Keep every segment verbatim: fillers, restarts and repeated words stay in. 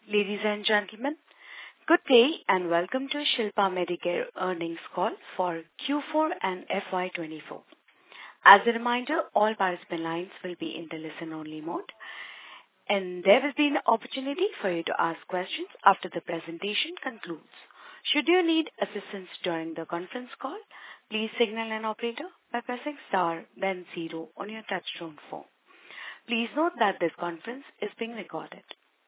Ladies and gentlemen, good day and welcome to Shilpa Medicare earnings call for Q four and F Y twenty-four. As a reminder, all participant lines will be in the listen-only mode, and there will be an opportunity for you to ask questions after the presentation concludes. Should you need assistance during the conference call, please signal an operator by pressing star then zero on your touchtone phone. Please note that this conference is being recorded.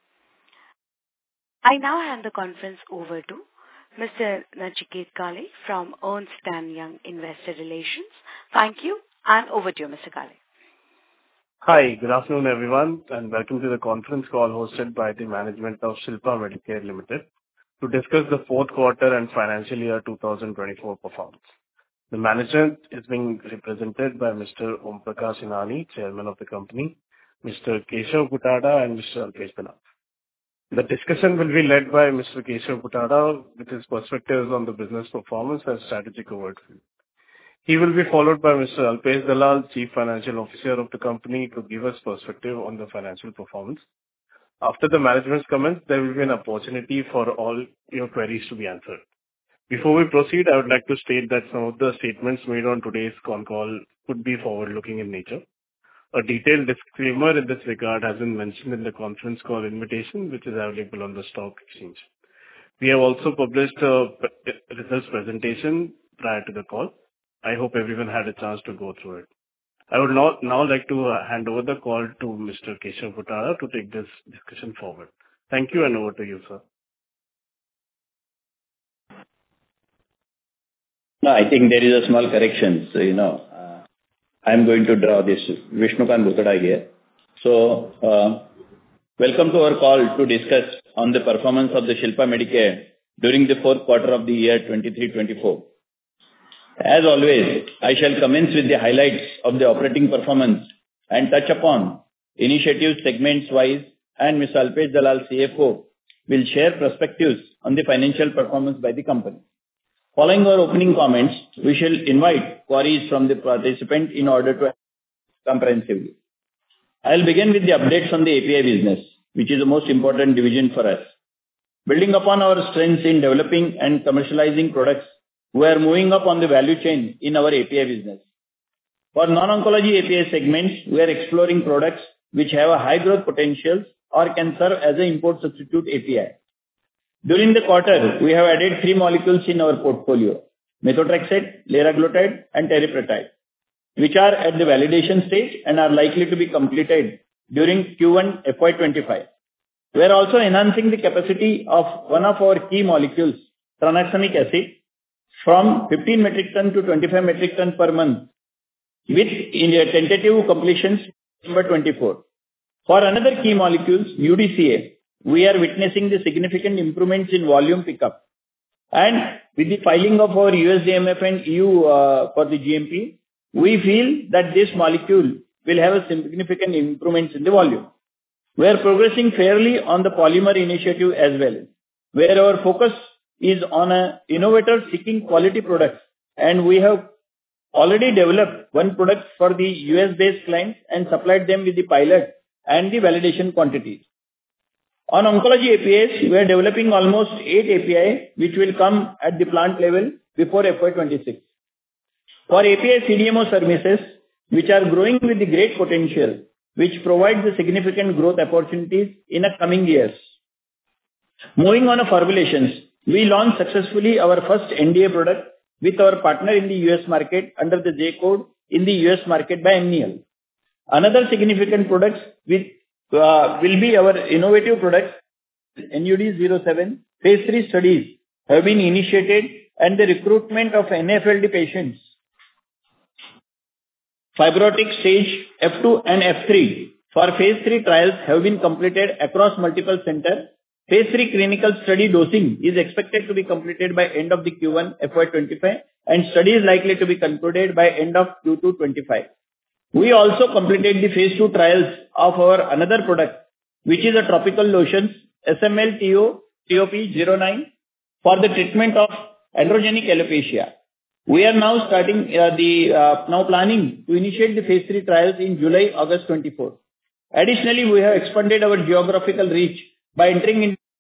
I now hand the conference over to Mister Nachiket Kale from Ernst and Young Investor Relations. Thank you, and over to you, Mister Kale. Hi, good afternoon, everyone, and welcome to the conference call hosted by the management of Shilpa Medicare Limited to discuss the fourth quarter and financial year two thousand twenty-four performance. The management is being represented by Mister Om Prakash Anand, Chairman of the company, Mister Keshav Buttada, and Mister Alpesh Dalal. The discussion will be led by Mister Keshav Buttada with his perspectives on the business performance and strategic overview. He will be followed by Mister Alpesh Dalal, Chief Financial Officer of the company, to give us perspective on the financial performance. After the management's comments, there will be an opportunity for all your queries to be answered. Before we proceed, I would like to state that some of the statements made on today's con call could be forward-looking in nature. A detailed disclaimer in this regard has been mentioned in the conference call invitation, which is available on the stock exchange. We have also published a results presentation prior to the call. I hope everyone had a chance to go through it. I would now, now like to uh, hand over the call to Mister Keshav Buttada to take this discussion forward. Thank you, and over to you, sir. No, I think there is a small correction. So, you know, uh, I'm going to draw this Vishnukant Buttada here. So, uh, welcome to our call to discuss on the performance of the Shilpa Medicare during the fourth quarter of the year twenty-three twenty-four. As always, I shall commence with the highlights of the operating performance and touch upon initiatives segments-wise, and Mister Alpesh Dalal, C F O, will share perspectives on the financial performance by the company. Following our opening comments, we shall invite queries from the participant in order to comprehensively. I'll begin with the updates on the A P I business, which is the most important division for us. Building upon our strengths in developing and commercializing products, we are moving up on the value chain in our A P I business. For non-oncology A P I segments, we are exploring products which have a high growth potential or can serve as an import substitute A P I. During the quarter, we have added three molecules in our portfolio: methotrexate, liraglutide, and teriparatide, which are at the validation stage and are likely to be completed during Q one F Y twenty-five. We are also enhancing the capacity of one of our key molecules, tranexamic acid, from fifteen metric ton to twenty-five metric ton per month, with in tentative completions December twenty-four. For another key molecules, U D C A, we are witnessing the significant improvements in volume pickup. And with the filing of our U S D M F and E U uh, for the G M P, we feel that this molecule will have a significant improvements in the volume. We are progressing fairly on the polymer initiative as well, where our focus is on a innovator seeking quality products, and we have already developed one product for the U S-based clients and supplied them with the pilot and the validation quantities. On oncology A P Is, we are developing almost eight A P I, which will come at the plant level before F Y twenty-six. For A P I C D M O services, which are growing with the great potential, which provides the significant growth opportunities in the coming years. Moving on to formulations, we launched successfully our first N D A product with our partner in the U S market under the J code in the U S market by Amneal. Another significant products with uh, will be our innovative products. N U D zero seven phase three studies have been initiated, and the recruitment of N F L D patients, fibrotic stage F two and F three, for phase three trials have been completed across multiple centers. Phase three clinical study dosing is expected to be completed by end of the Q one F Y twenty-five, and study is likely to be concluded by end of Q two twenty-five. We also completed the phase two trials of our another product, which is a topical lotions, S M L T O T O P zero nine, for the treatment of androgenic alopecia. We are now starting uh, the uh, now planning to initiate the phase three trials in July August twenty-four. Additionally, we have expanded our geographical reach by entering in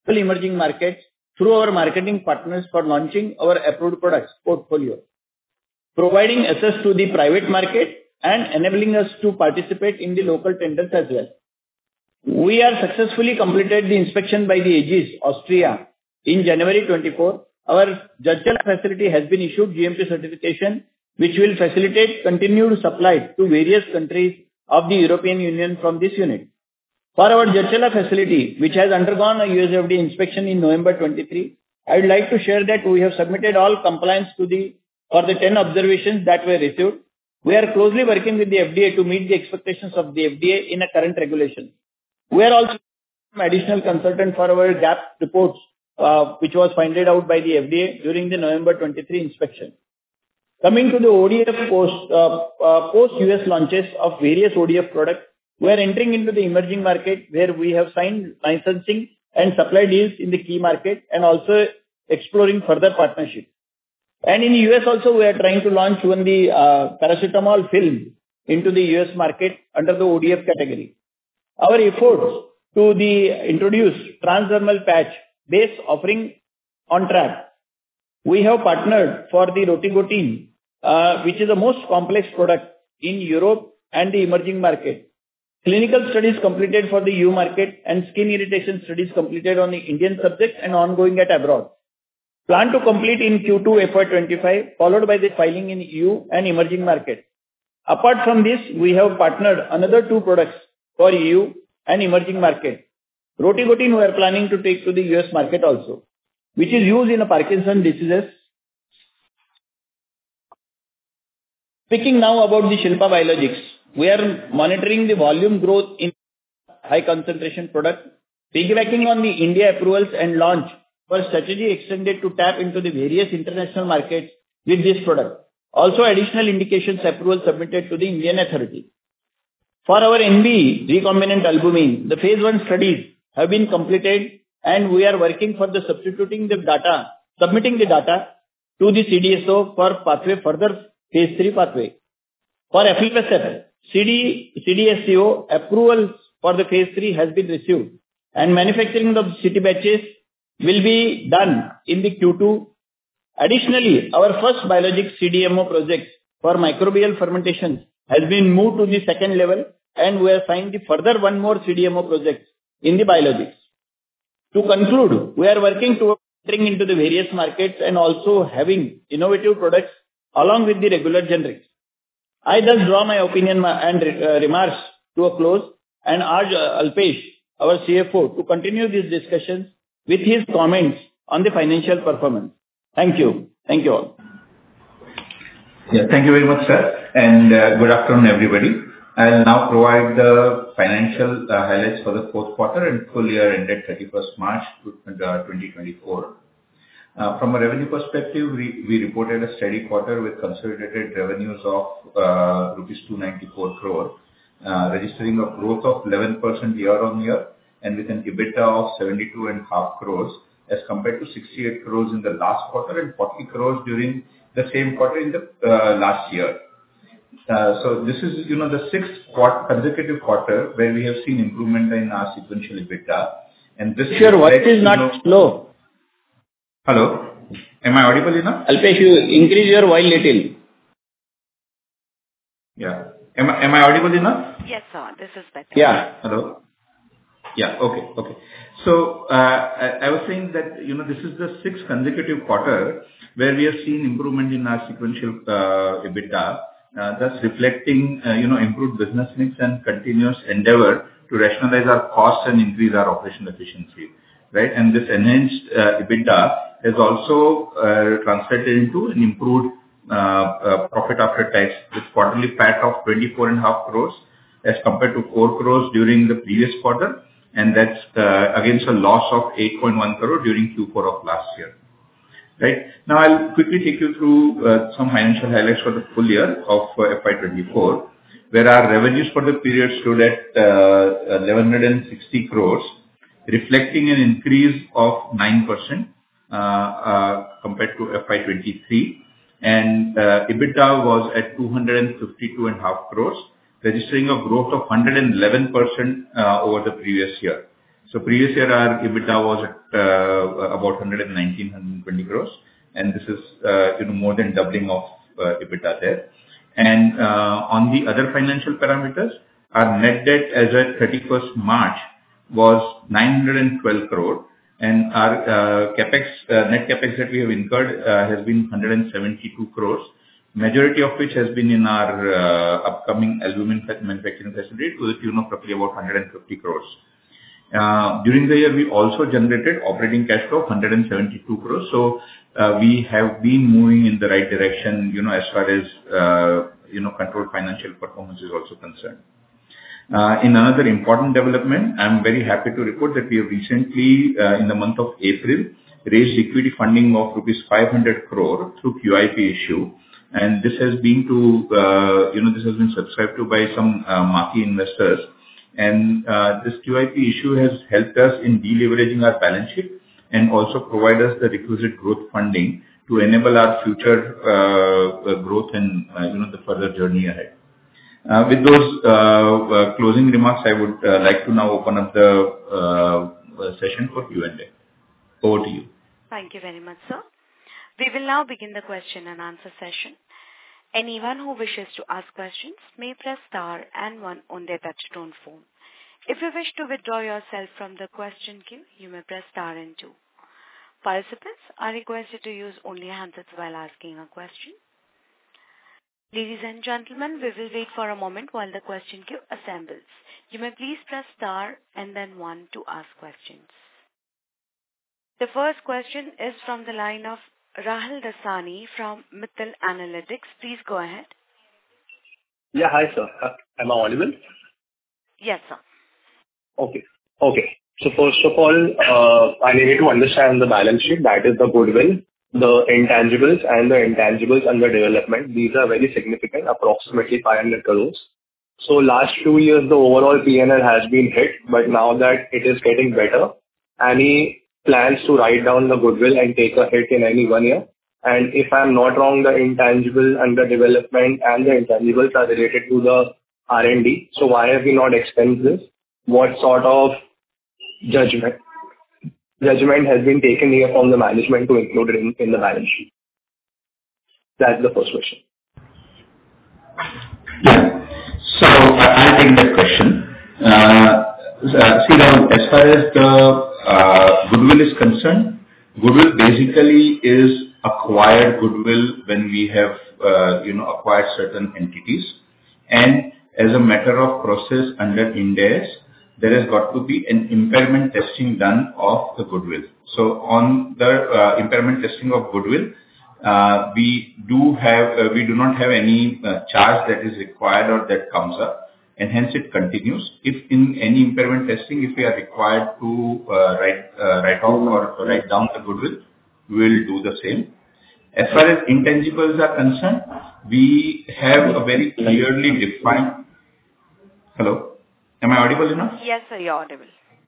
emerging markets through our marketing partners for launching our approved products portfolio, providing access to the private market and enabling us to participate in the local tenders as well. We have successfully completed the inspection by the Aegis, Austria, in January twenty-four. Our Jadcherla facility has been issued G M P certification, which will facilitate continued supply to various countries of the European Union from this unit. For our Jadcherla facility, which has undergone a U S F D A inspection in November twenty-three, I would like to share that we have submitted all compliance to the for the ten observations that were received. We are closely working with the F D A to meet the expectations of the F D A in a current regulation. We are also additional consultant for our gap reports, uh, which was found out by the F D A during the November twenty-three inspection. Coming to the O D F post, uh, uh, post-U S launches of various O D F products, we are entering into the emerging market where we have signed licensing and supply deals in the key market and also exploring further partnership. And in the U S also, we are trying to launch one the uh, paracetamol film into the U S market under the O D F category. Our efforts to the introduce transdermal patch based offering on track. We have partnered for the rotigotine, uh, which is the most complex product in Europe and the emerging market. Clinical studies completed for the E U market and skin irritation studies completed on the Indian subjects and ongoing at abroad. Plan to complete in Q two F Y twenty-five, followed by the filing in E U and emerging market. Apart from this, we have partnered another two products for E U and emerging market. Rotigotine we are planning to take to the U S market also, which is used in a Parkinson's diseases. Speaking now about the Shilpa Biologics, we are monitoring the volume growth in high concentration product, piggybacking on the India approvals and launch for strategy extended to tap into the various international markets with this product. Also additional indications approval submitted to the Indian authority. For our N B recombinant albumin, the phase one studies have been completed and we are working for the substituting the data, submitting the data to the C D S O for pathway further phase three pathway. For Aflibercept, C D S C O approvals for the phase three has been received and manufacturing of city batches will be done in the Q two. Additionally, our first biologic C D M O project for microbial fermentation has been moved to the second level and we have signed the further one more C D M O project in the biologics. To conclude, we are working towards entering into the various markets and also having innovative products along with the regular generics. I thus draw my opinion and uh, remarks to a close and urge uh, Alpesh, our C F O, to continue these discussions with his comments on the financial performance. Thank you. Thank you all. Yeah, thank you very much, sir, and uh, good afternoon, everybody. I'll now provide the financial uh, highlights for the fourth quarter and full year ended thirty-first March twenty twenty-four. Uh, from a revenue perspective, we, we reported a steady quarter with consolidated revenues of uh, rupees two ninety-four crore, uh, registering a growth of eleven percent year on year and with an EBITDA of seventy-two and a half crores as compared to sixty-eight crores in the last quarter and forty crores during the same quarter in the uh, last year. Uh, so this is, you know, the sixth quarter, consecutive quarter where we have seen improvement in our sequential EBITDA. And this sure, what is not you know, slow? Hello, am I audible enough? Alpesh, you increase your voice little. Yeah, am I am I audible enough? Yes, sir. This is better. Yeah. Hello. Yeah. Okay. Okay. So uh, I, I was saying that you know this is the sixth consecutive quarter where we have seen improvement in our sequential uh, EBITDA. Uh, thus reflecting, uh, you know, improved business mix and continuous endeavor to rationalize our costs and increase our operational efficiency, right? And this enhanced uh, EBITDA has also uh, translated into an improved uh, uh, profit after tax with quarterly P A T of twenty-four and a half crores as compared to four crores during the previous quarter, and that's uh, against a loss of eight point one crore during Q four of last year. Right. Now, I'll quickly take you through uh, some financial highlights for the full year of uh, F Y twenty-four, where our revenues for the period stood at uh, eleven sixty crores, reflecting an increase of nine percent uh, uh, compared to F Y twenty-three, and uh, EBITDA was at two hundred fifty-two and a half crores, registering a growth of one hundred eleven percent uh, over the previous year. So previous year, our EBITDA was at uh, about one hundred nineteen, one hundred twenty crores, and this is uh, you know more than doubling of uh, EBITDA there. And uh, on the other financial parameters, our net debt as at thirty-first March was nine hundred twelve crore, and our uh, capex, uh, net capex that we have incurred uh, has been one hundred seventy-two crores, majority of which has been in our uh, upcoming aluminum manufacturing facility to the tune of roughly about one hundred fifty crores. Uh, During the year, we also generated operating cash flow of one hundred seventy-two crores. So, uh, we have been moving in the right direction, you know, as far as, uh, you know, controlled financial performance is also concerned. Uh, In another important development, I'm very happy to report that we have recently, uh, in the month of April, raised equity funding of rupees five hundred crore through Q I P issue. And this has been to, uh, you know, this has been subscribed to by some uh, marquee investors. And uh, this Q I P issue has helped us in deleveraging our balance sheet and also provide us the requisite growth funding to enable our future uh, uh, growth and, uh, you know, the further journey ahead. Uh, With those uh, uh, closing remarks, I would uh, like to now open up the uh, uh, session for Q and A. Over to you. Thank you very much, sir. We will now begin the question and answer session. Anyone who wishes to ask questions may press star and one on their touchtone phone. If you wish to withdraw yourself from the question queue, you may press star and two. Participants are requested to use only handsets while asking a question. Ladies and gentlemen, we will wait for a moment while the question queue assembles. You may please press star and then one to ask questions. The first question is from the line of Rahul Dasani from Mittal Analytics. Please go ahead. Yeah, hi, sir. Uh, Am I audible? Yes, sir. Okay. Okay. So first of all, uh, I need to understand the balance sheet. That is the goodwill, the intangibles, and the intangibles under development. These are very significant, approximately five hundred crores. So last few years, the overall P and L has been hit, but now that it is getting better, any plans to write down the goodwill and take a hit in any one year? And if I'm not wrong, the intangible under development and the intangibles are related to the R and D. So why have we not expensed this? What sort of judgment judgment has been taken here from the management to include it in, in the balance sheet? That's the first question. Yeah. So uh, I'll take that question. Uh, uh, see now, as far as the uh, goodwill is concerned, goodwill basically is acquired goodwill when we have, uh, you know, acquired certain entities. And as a matter of process under Ind AS, there has got to be an impairment testing done of the goodwill. So on the uh, impairment testing of goodwill, uh, we do have, uh, we do not have any uh, charge that is required or that comes up, and hence it continues. If in any impairment testing, if we are required to uh, write uh, write off or write down the goodwill, we will do the same. As far as intangibles are concerned, we have a very clearly defined. Hello? Am I audible enough? Yes, sir, you're audible.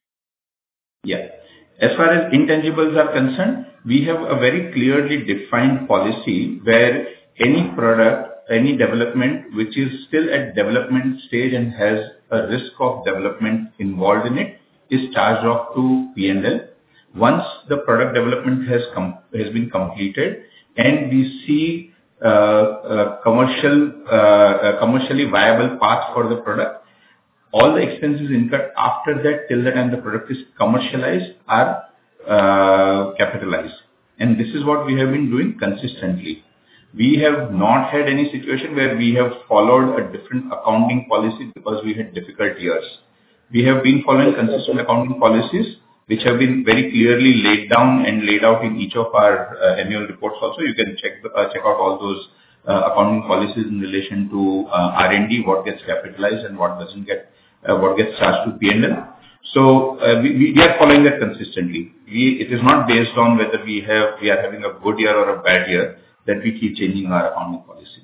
Yeah. As far as intangibles are concerned, we have a very clearly defined policy where any product, any development which is still at development stage and has a risk of development involved in it is charged off to P and L. Once the product development has com- has been completed and we see uh, a commercial, uh, a commercially viable path for the product, all the expenses incurred after that till the time the product is commercialized are uh, capitalized. And this is what we have been doing consistently. We have not had any situation where we have followed a different accounting policy because we had difficult years. We have been following consistent accounting policies which have been very clearly laid down and laid out in each of our uh, annual reports also. You can check the, uh, check out all those uh, accounting policies in relation to uh, R and D, what gets capitalized and what doesn't get Uh, what gets charged to P and L. So uh, we, we are following that consistently. We, it is not based on whether we have we are having a good year or a bad year that we keep changing our accounting policy.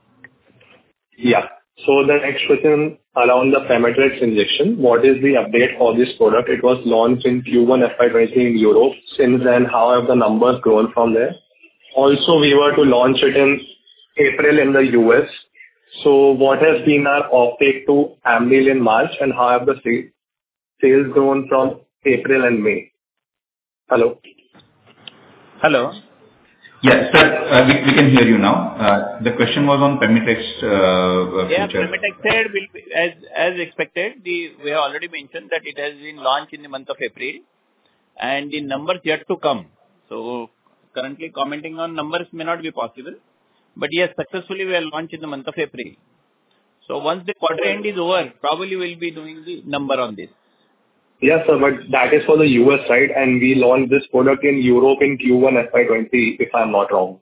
Yeah. So the next question around the Pemetrexed injection. What is the update for this product? It was launched in Q one F Y twenty-three in Europe. Since then, how have the numbers grown from there? Also, we were to launch it in April in the U S. So what has been our offtake to Amneal in March, and how have the sales grown from April and May. Hello? Hello. Yes, sir, uh, we, we can hear you now. Uh, the question was on Pemetrex's uh, Yeah, future. Pemetrexed will be, as, as expected, the, we have already mentioned that it has been launched in the month of April and the numbers yet to come. So, currently commenting on numbers may not be possible, but yes, successfully we are launched in the month of April. So, once the quarter end is over, probably we'll be doing the number on this. Yes, sir, but that is for the U S side, and we launched this product in Europe in Q one F Y twenty, if I'm not wrong.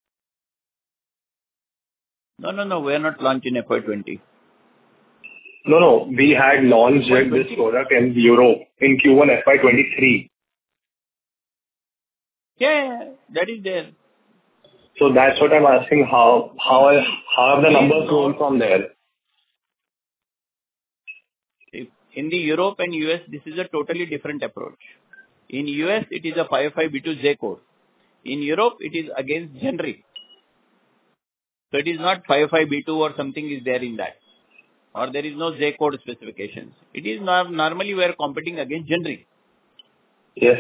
No, no, no, we are not launched in F Y twenty. No, no, we had launched F Y twenty. this product in Europe in Q one F Y twenty-three. Yeah, that is there. So that's what I'm asking, how how how have the numbers grown from there? In the Europe and U S, this is a totally different approach. In U S, it is a five five B two J code. In Europe, it is against generic. So it is not five five B two or something is there in that. Or there is no J code specifications. It is not, normally we are competing against generic. Yes.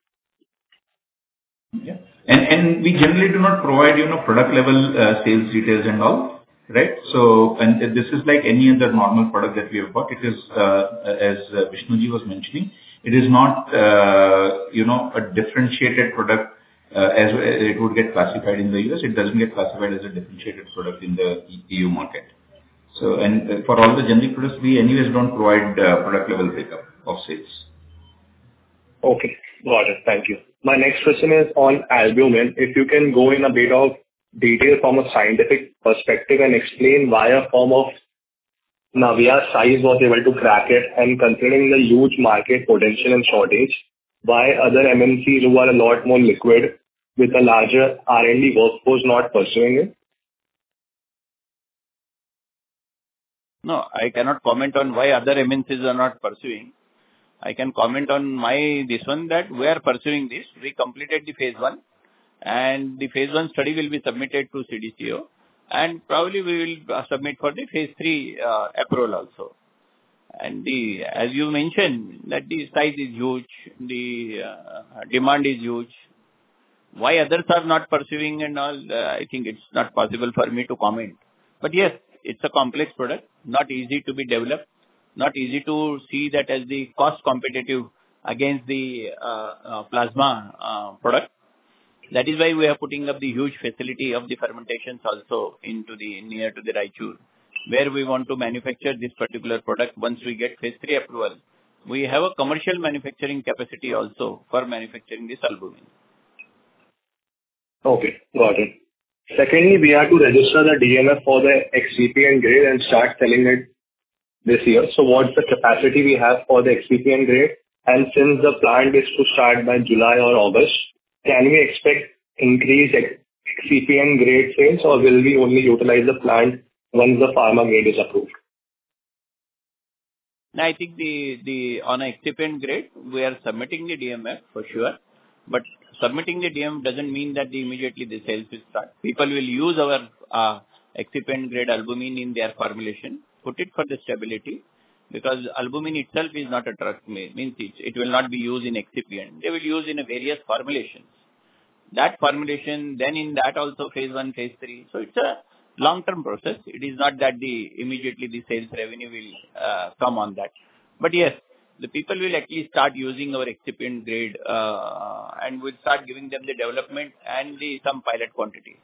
Yeah. And and we generally do not provide, you know, product level uh, sales details and all, right? So, and this is like any other normal product that we have got. It is, uh, as uh, Vishnuji was mentioning, it is not, uh, you know, a differentiated product uh, as it would get classified in the U S. It doesn't get classified as a differentiated product in the E U market. So, and uh, for all the generic products, we anyways don't provide uh, product level breakup of sales. Okay, got it. Thank you. My next question is on albumin. If you can go in a bit of detail from a scientific perspective and explain why a firm of Navia's size was able to crack it, and considering the huge market potential and shortage, why other M N Cs who are a lot more liquid with a larger R and D workforce not pursuing it? No, I cannot comment on why other M N Cs are not pursuing. I can comment on my, this one, that we are pursuing this. We completed the phase one and the phase one study will be submitted to C D C O and probably we will submit for the phase three uh, approval also. And the, as you mentioned, that the size is huge, the uh, demand is huge. Why others are not pursuing and all, uh, I think it's not possible for me to comment. But yes, it's a complex product, not easy to be developed, not easy to see that as the cost competitive against the uh, uh, plasma uh, product. That is why we are putting up the huge facility of the fermentations also into the near to the Raichur, where we want to manufacture this particular product once we get phase three approval. We have a commercial manufacturing capacity also for manufacturing this albumin. Okay, got it. Secondly, we have to register the D M F for the excipient grade and start selling it this year. So what's the capacity we have for the excipient grade? And since the plant is to start by July or August, can we expect increased ex- excipient grade sales, or will we only utilize the plant once the pharma grade is approved? Now, I think the, the on a excipient grade, we are submitting the D M F for sure. But submitting the D M F doesn't mean that the immediately the sales will start. People will use our uh, excipient grade albumin in their formulation, put it for the stability, because albumin itself is not a drug, means it, it will not be used in excipient. They will use in a various formulations. That formulation, then in that also phase one, phase three. So it's a long-term process. It is not that the immediately the sales revenue will uh, come on that. But yes, the people will actually start using our excipient grade uh, and we'll start giving them the development and the some pilot quantity.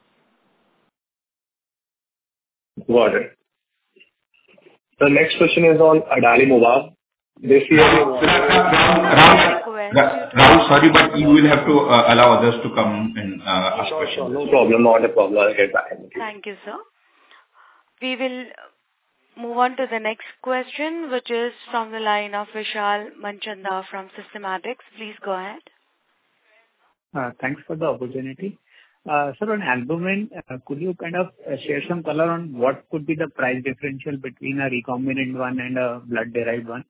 Got it. The next question is on adalimumab. This year we want Rahul, Rahul, sorry, but you will have to uh, allow others to come and uh, ask Sure, questions. sure. No problem. Not a problem. I'll get back. Thank you, sir. We will move on to the next question, which is from the line of Vishal Manchanda from Systematics. Please go ahead. Uh, Thanks for the opportunity. Uh, Sir, on albumin, uh, could you kind of uh, share some color on what could be the price differential between a recombinant one and a blood-derived one?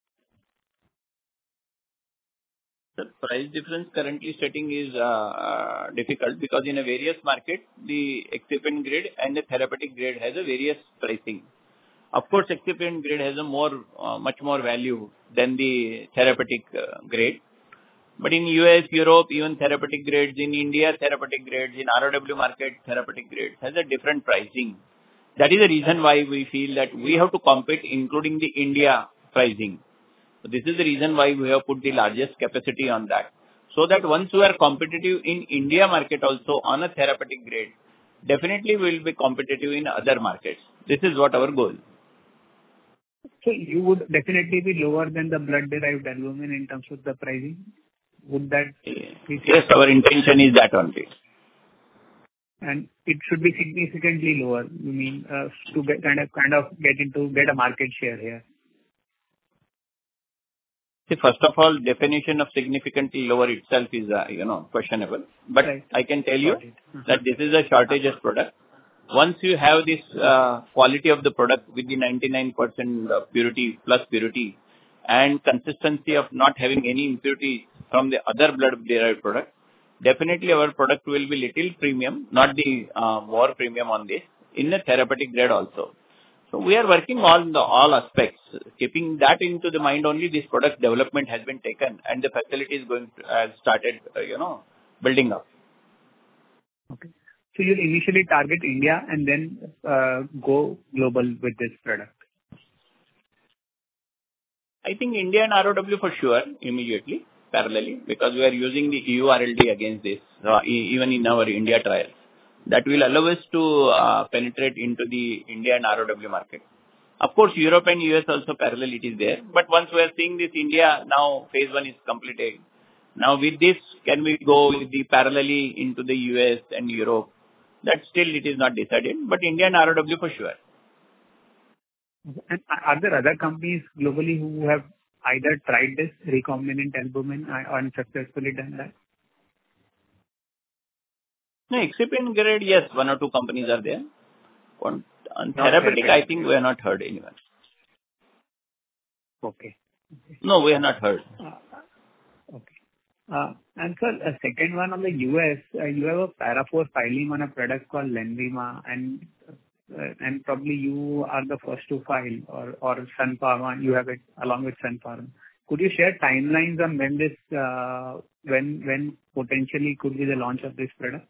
The price difference currently setting is uh, uh, difficult because in a various market, the excipient grade and the therapeutic grade has a various pricing. Of course, excipient grade has a more, uh, much more value than the therapeutic uh, grade. But in U S, Europe, even therapeutic grades, in India, therapeutic grades, in R O W market, therapeutic grades has a different pricing. That is the reason why we feel that we have to compete, including the India pricing. So this is the reason why we have put the largest capacity on that. So that once we are competitive in India market also on a therapeutic grade, definitely we will be competitive in other markets. This is what our goal. So you would definitely be lower than the blood-derived albumin in terms of the pricing? Would that be? Yes, our intention is that only. And it should be significantly lower, you mean, uh, to get, kind of, kind of get into, get a market share here? See, first of all, definition of significantly lower itself is, uh, you know, questionable. But Right. I can tell you Mm-hmm. that this is a shortages product. Once you have this uh, quality of the product with the ninety-nine percent purity plus purity and consistency of not having any impurity from the other blood-derived product, definitely our product will be little premium, not the uh, more premium on this, in the therapeutic grade also. So we are working on the all aspects. Keeping that into the mind only, this product development has been taken and the facility is going to has started, uh, you know, building up. Okay. So you initially target India and then uh, go global with this product? I think India and R O W for sure, immediately, parallelly, because we are using the E U R L D against this, uh, e- even in our India trials. That will allow us to uh, penetrate into the India and R O W market. Of course, Europe and U S also parallel it is there. But once we are seeing this India, now phase one is completed. Now with this, can we go with the parallelly into the U S and Europe? That still it is not decided, but India and R O W for sure. And are there other companies globally who have either tried this recombinant albumin or unsuccessfully done that? No, excipient grade, yes, one or two companies are there. On, on Not therapeutic, therapeutic. I think we have not heard anyone. Okay. No, we have not heard. Uh, Okay. Uh, And sir, a second one on the U S, uh, you have a Para four filing on a product called Lenvima, and uh, and probably you are the first to file, or or Sun Pharma, you have it along with Sun Pharma. Could you share timelines on when this, uh, when when potentially could be the launch of this product?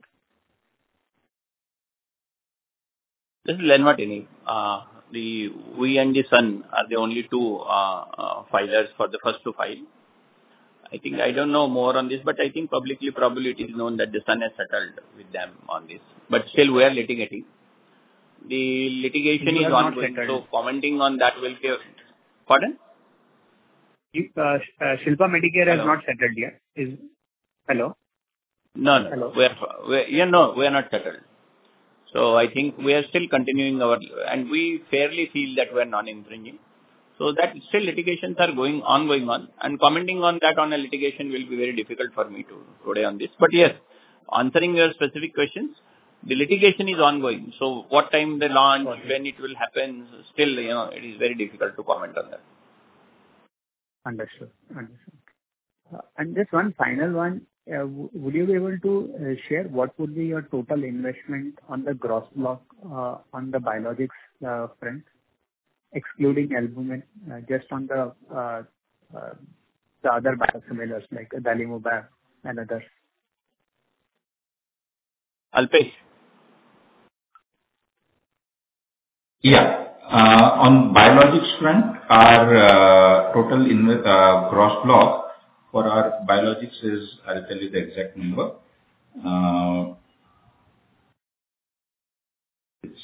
This is Lenmartini. Uh, the we and the Sun are the only two uh, uh, filers for the first to file. I think I don't know more on this, but I think publicly probably it is known that the Sun has settled with them on this. But still we are litigating. The litigation You is have not ongoing, settled. so commenting on that will give. Pardon? You, uh, uh, Shilpa Medicare has Hello? not settled yet. Is Hello? No, no. Hello. We are, we are, yeah, no, we are not settled. So I think we are still continuing our, and we fairly feel that we are non-infringing. So that still litigations are going on, going on, and commenting on that on a litigation will be very difficult for me to today on this. But yes, answering your specific questions, the litigation is ongoing. So what time they launch, Got it. when it will happen, still, you know, it is very difficult to comment on that. Understood. Understood. Uh, And just one final one. Uh, w- Would you be able to uh, share what would be your total investment on the gross block uh, on the biologics uh, front, excluding albumin, uh, just on the uh, uh, the other biosimilars like adalimumab and others? Alpesh? Yeah. Uh, On biologics front, our uh, total inve- uh, gross block for our biologics is, I'll tell you the exact number. Uh, It's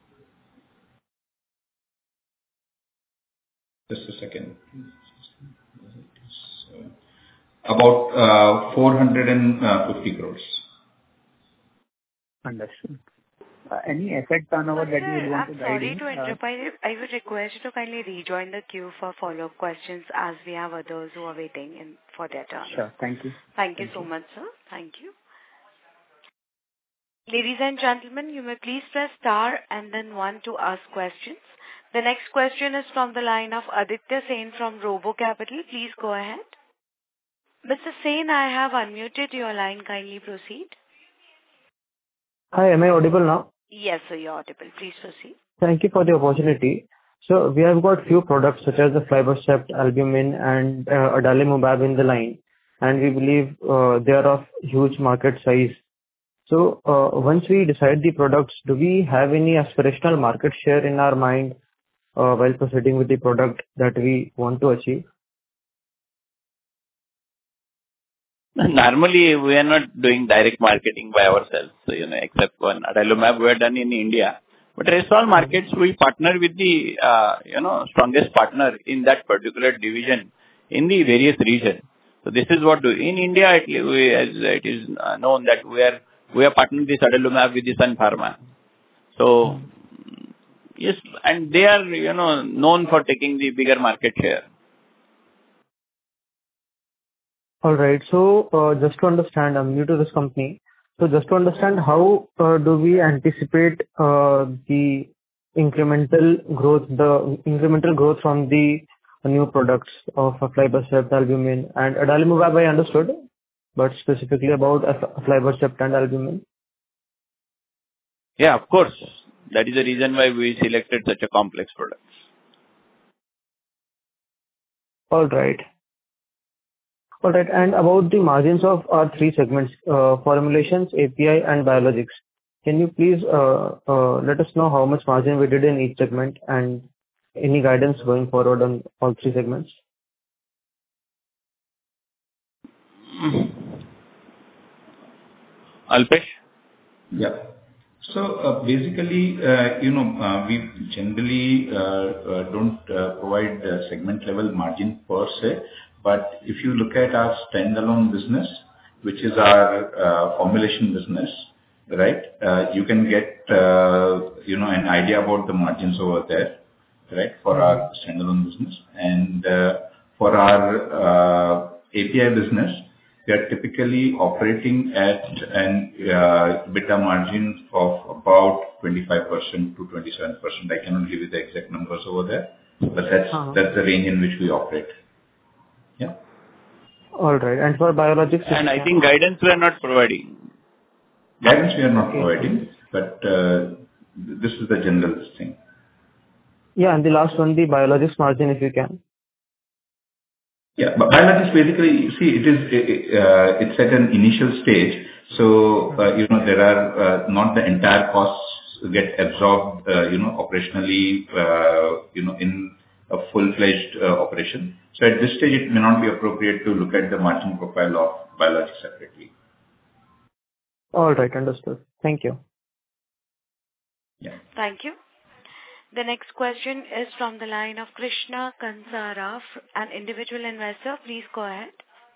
just a second. It's, uh, About uh, four hundred fifty crores. Understood. Uh, Any asset turnover But that you would sir, want I'm to guide sorry in? to Uh, interrupt. I I would request you to kindly rejoin the queue for follow-up questions as we have others who are waiting in for their turn. Sure. Thank you. Thank you Thank so you. much, sir. Thank you. Ladies and gentlemen, you may please press star and then one to ask questions. The next question is from the line of Aditya Sen from Robo Capital. Please go ahead. Mister Sen, I have unmuted your line. Kindly proceed. Hi, am I audible now? Yes, sir, you're audible. Please proceed. Thank you for the opportunity. So we have got few products such as the Flibercept, albumin, and uh, adalimumab in the line, and we believe uh, they are of huge market size. So uh, once we decide the products, do we have any aspirational market share in our mind uh, while proceeding with the product that we want to achieve? Normally, we are not doing direct marketing by ourselves, so, you know, except one adalimumab we are done in India. But rest all markets, we partner with the, uh, you know, strongest partner in that particular division in the various regions. So this is what do in India, it, we, as it is known that we are we are partnering this adalimumab with the Sun Pharma. So yes, and they are, you know, known for taking the bigger market share. All right. So, uh, just to understand, I'm new to this company. So just to understand, how uh, do we anticipate uh, the incremental growth, the incremental growth from the new products of Flibercept, albumin, and adalimumab, I understood, but specifically about Flibercept and albumin? Yeah, of course. That is the reason why we selected such a complex product. All right. All right. And about the margins of our three segments, uh, formulations, A P I, and biologics, can you please uh, uh, let us know how much margin we did in each segment and any guidance going forward on all three segments? Alpesh? Yeah. So uh, basically, uh, you know, uh, we generally uh, uh, don't uh, provide uh, segment level margin per se, but if you look at our standalone business, which is our uh, formulation business, right? Uh, you can get uh, you know an idea about the margins over there, right? For mm-hmm. our standalone business, and uh, for our uh, A P I business, we are typically operating at an uh, EBITDA margin of about twenty-five percent to twenty-seven percent. I cannot give you the exact numbers over there, but that's uh-huh. that's the range in which we operate. Yeah. All right. And for biologics? And I think guidance we are not providing. Guidance we are not okay. providing, but uh, this is the general thing. Yeah, and the last one, the biologics margin, if you can. Yeah, but biologics basically, you see, it is, uh, it's at an initial stage. So, uh, you know, there are uh, not the entire costs get absorbed, uh, you know, operationally, uh, you know, in a full-fledged uh, operation. So at this stage, it may not be appropriate to look at the margin profile of biologics separately. All right, understood. Thank you. Yeah. Thank you. The next question is from the line of Krishna Kansara, an individual investor. Please go ahead.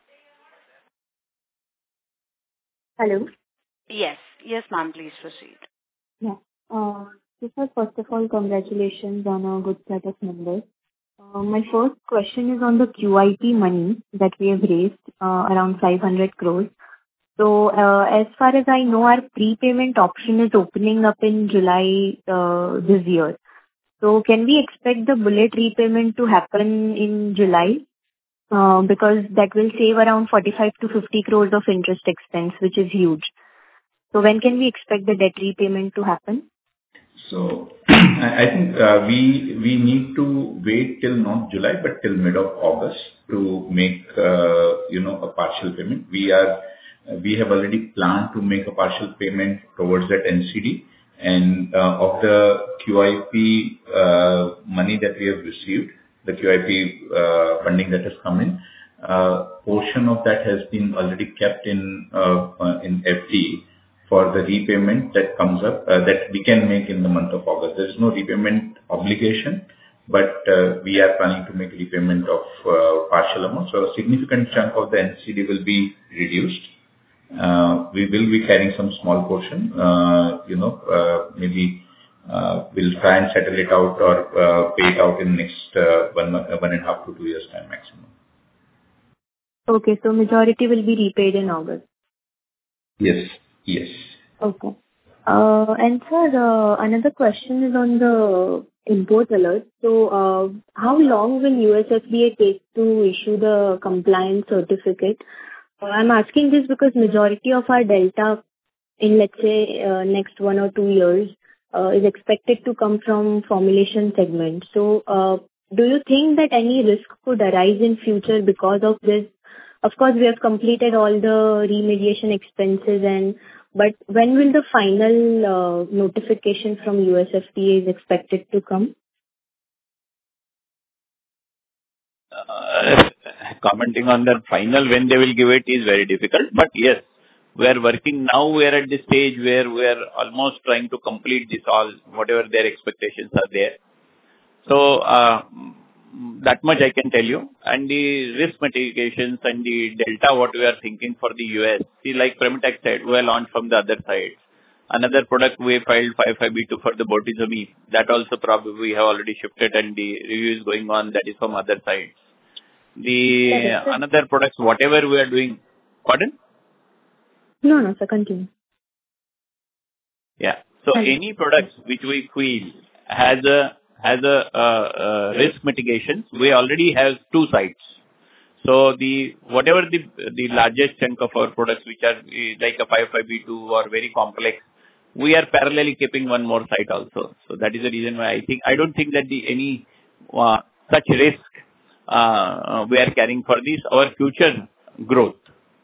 Hello. Yes. Yes, ma'am. Please proceed. Yeah. Uh, so first of all, congratulations on a good set of numbers. Uh, my first question is on the Q I P money that we have raised, uh, around five hundred crores. So, uh, as far as I know, our prepayment option is opening up in July uh, this year. So can we expect the bullet repayment to happen in July? Uh, because that will save around forty-five to fifty crores of interest expense, which is huge. So when can we expect the debt repayment to happen? So I think uh, we we need to wait till not July, but till mid of August to make uh, you know a partial payment. We are we have already planned to make a partial payment towards that N C D. And uh, of the Q I P uh, money that we have received, the Q I P uh, funding that has come in, uh, portion of that has been already kept in uh, uh, in F D for the repayment that comes up uh, that we can make in the month of August. There is no repayment obligation, but uh, we are planning to make repayment of uh, partial amount. So a significant chunk of the N C D will be reduced. Uh, we will be carrying some small portion, uh, you know, uh, maybe uh, we'll try and settle it out or uh, pay it out in next uh, one, uh, one and a half to two years time maximum. Okay, so majority will be repaid in August. Yes, yes. Okay. Uh, and sir, uh, another question is on the import alert. So, uh, how long will U S F D A take to issue the compliance certificate? I'm asking this because majority of our delta in, let's say, uh, next one or two years uh, is expected to come from formulation segment. So, uh, do you think that any risk could arise in future because of this? Of course, we have completed all the remediation expenses, and but when will the final uh, notification from U S F D A is expected to come? Uh, commenting on the final, when they will give it is very difficult. But yes, we are working now. We are at the stage where we are almost trying to complete this all, whatever their expectations are there. So, uh, that much I can tell you. And the risk mitigations and the delta, what we are thinking for the U S, see, like Premitech said, we are launched from the other side. Another product we filed five five B two for the bortezomib. That also probably we have already shifted and the review is going on. That is from other sides. The Correct, sir. another products, whatever we are doing. Pardon? No, no, sir, continue. Yeah. So Hello. any products which we feel has a has a uh, uh, risk mitigations, we already have two sites. So the whatever the the largest chunk of our products which are eh, like a five five B two or very complex, we are parallelly keeping one more site also. So that is the reason why I think I don't think that the any uh, such risk uh, we are carrying for this our future growth.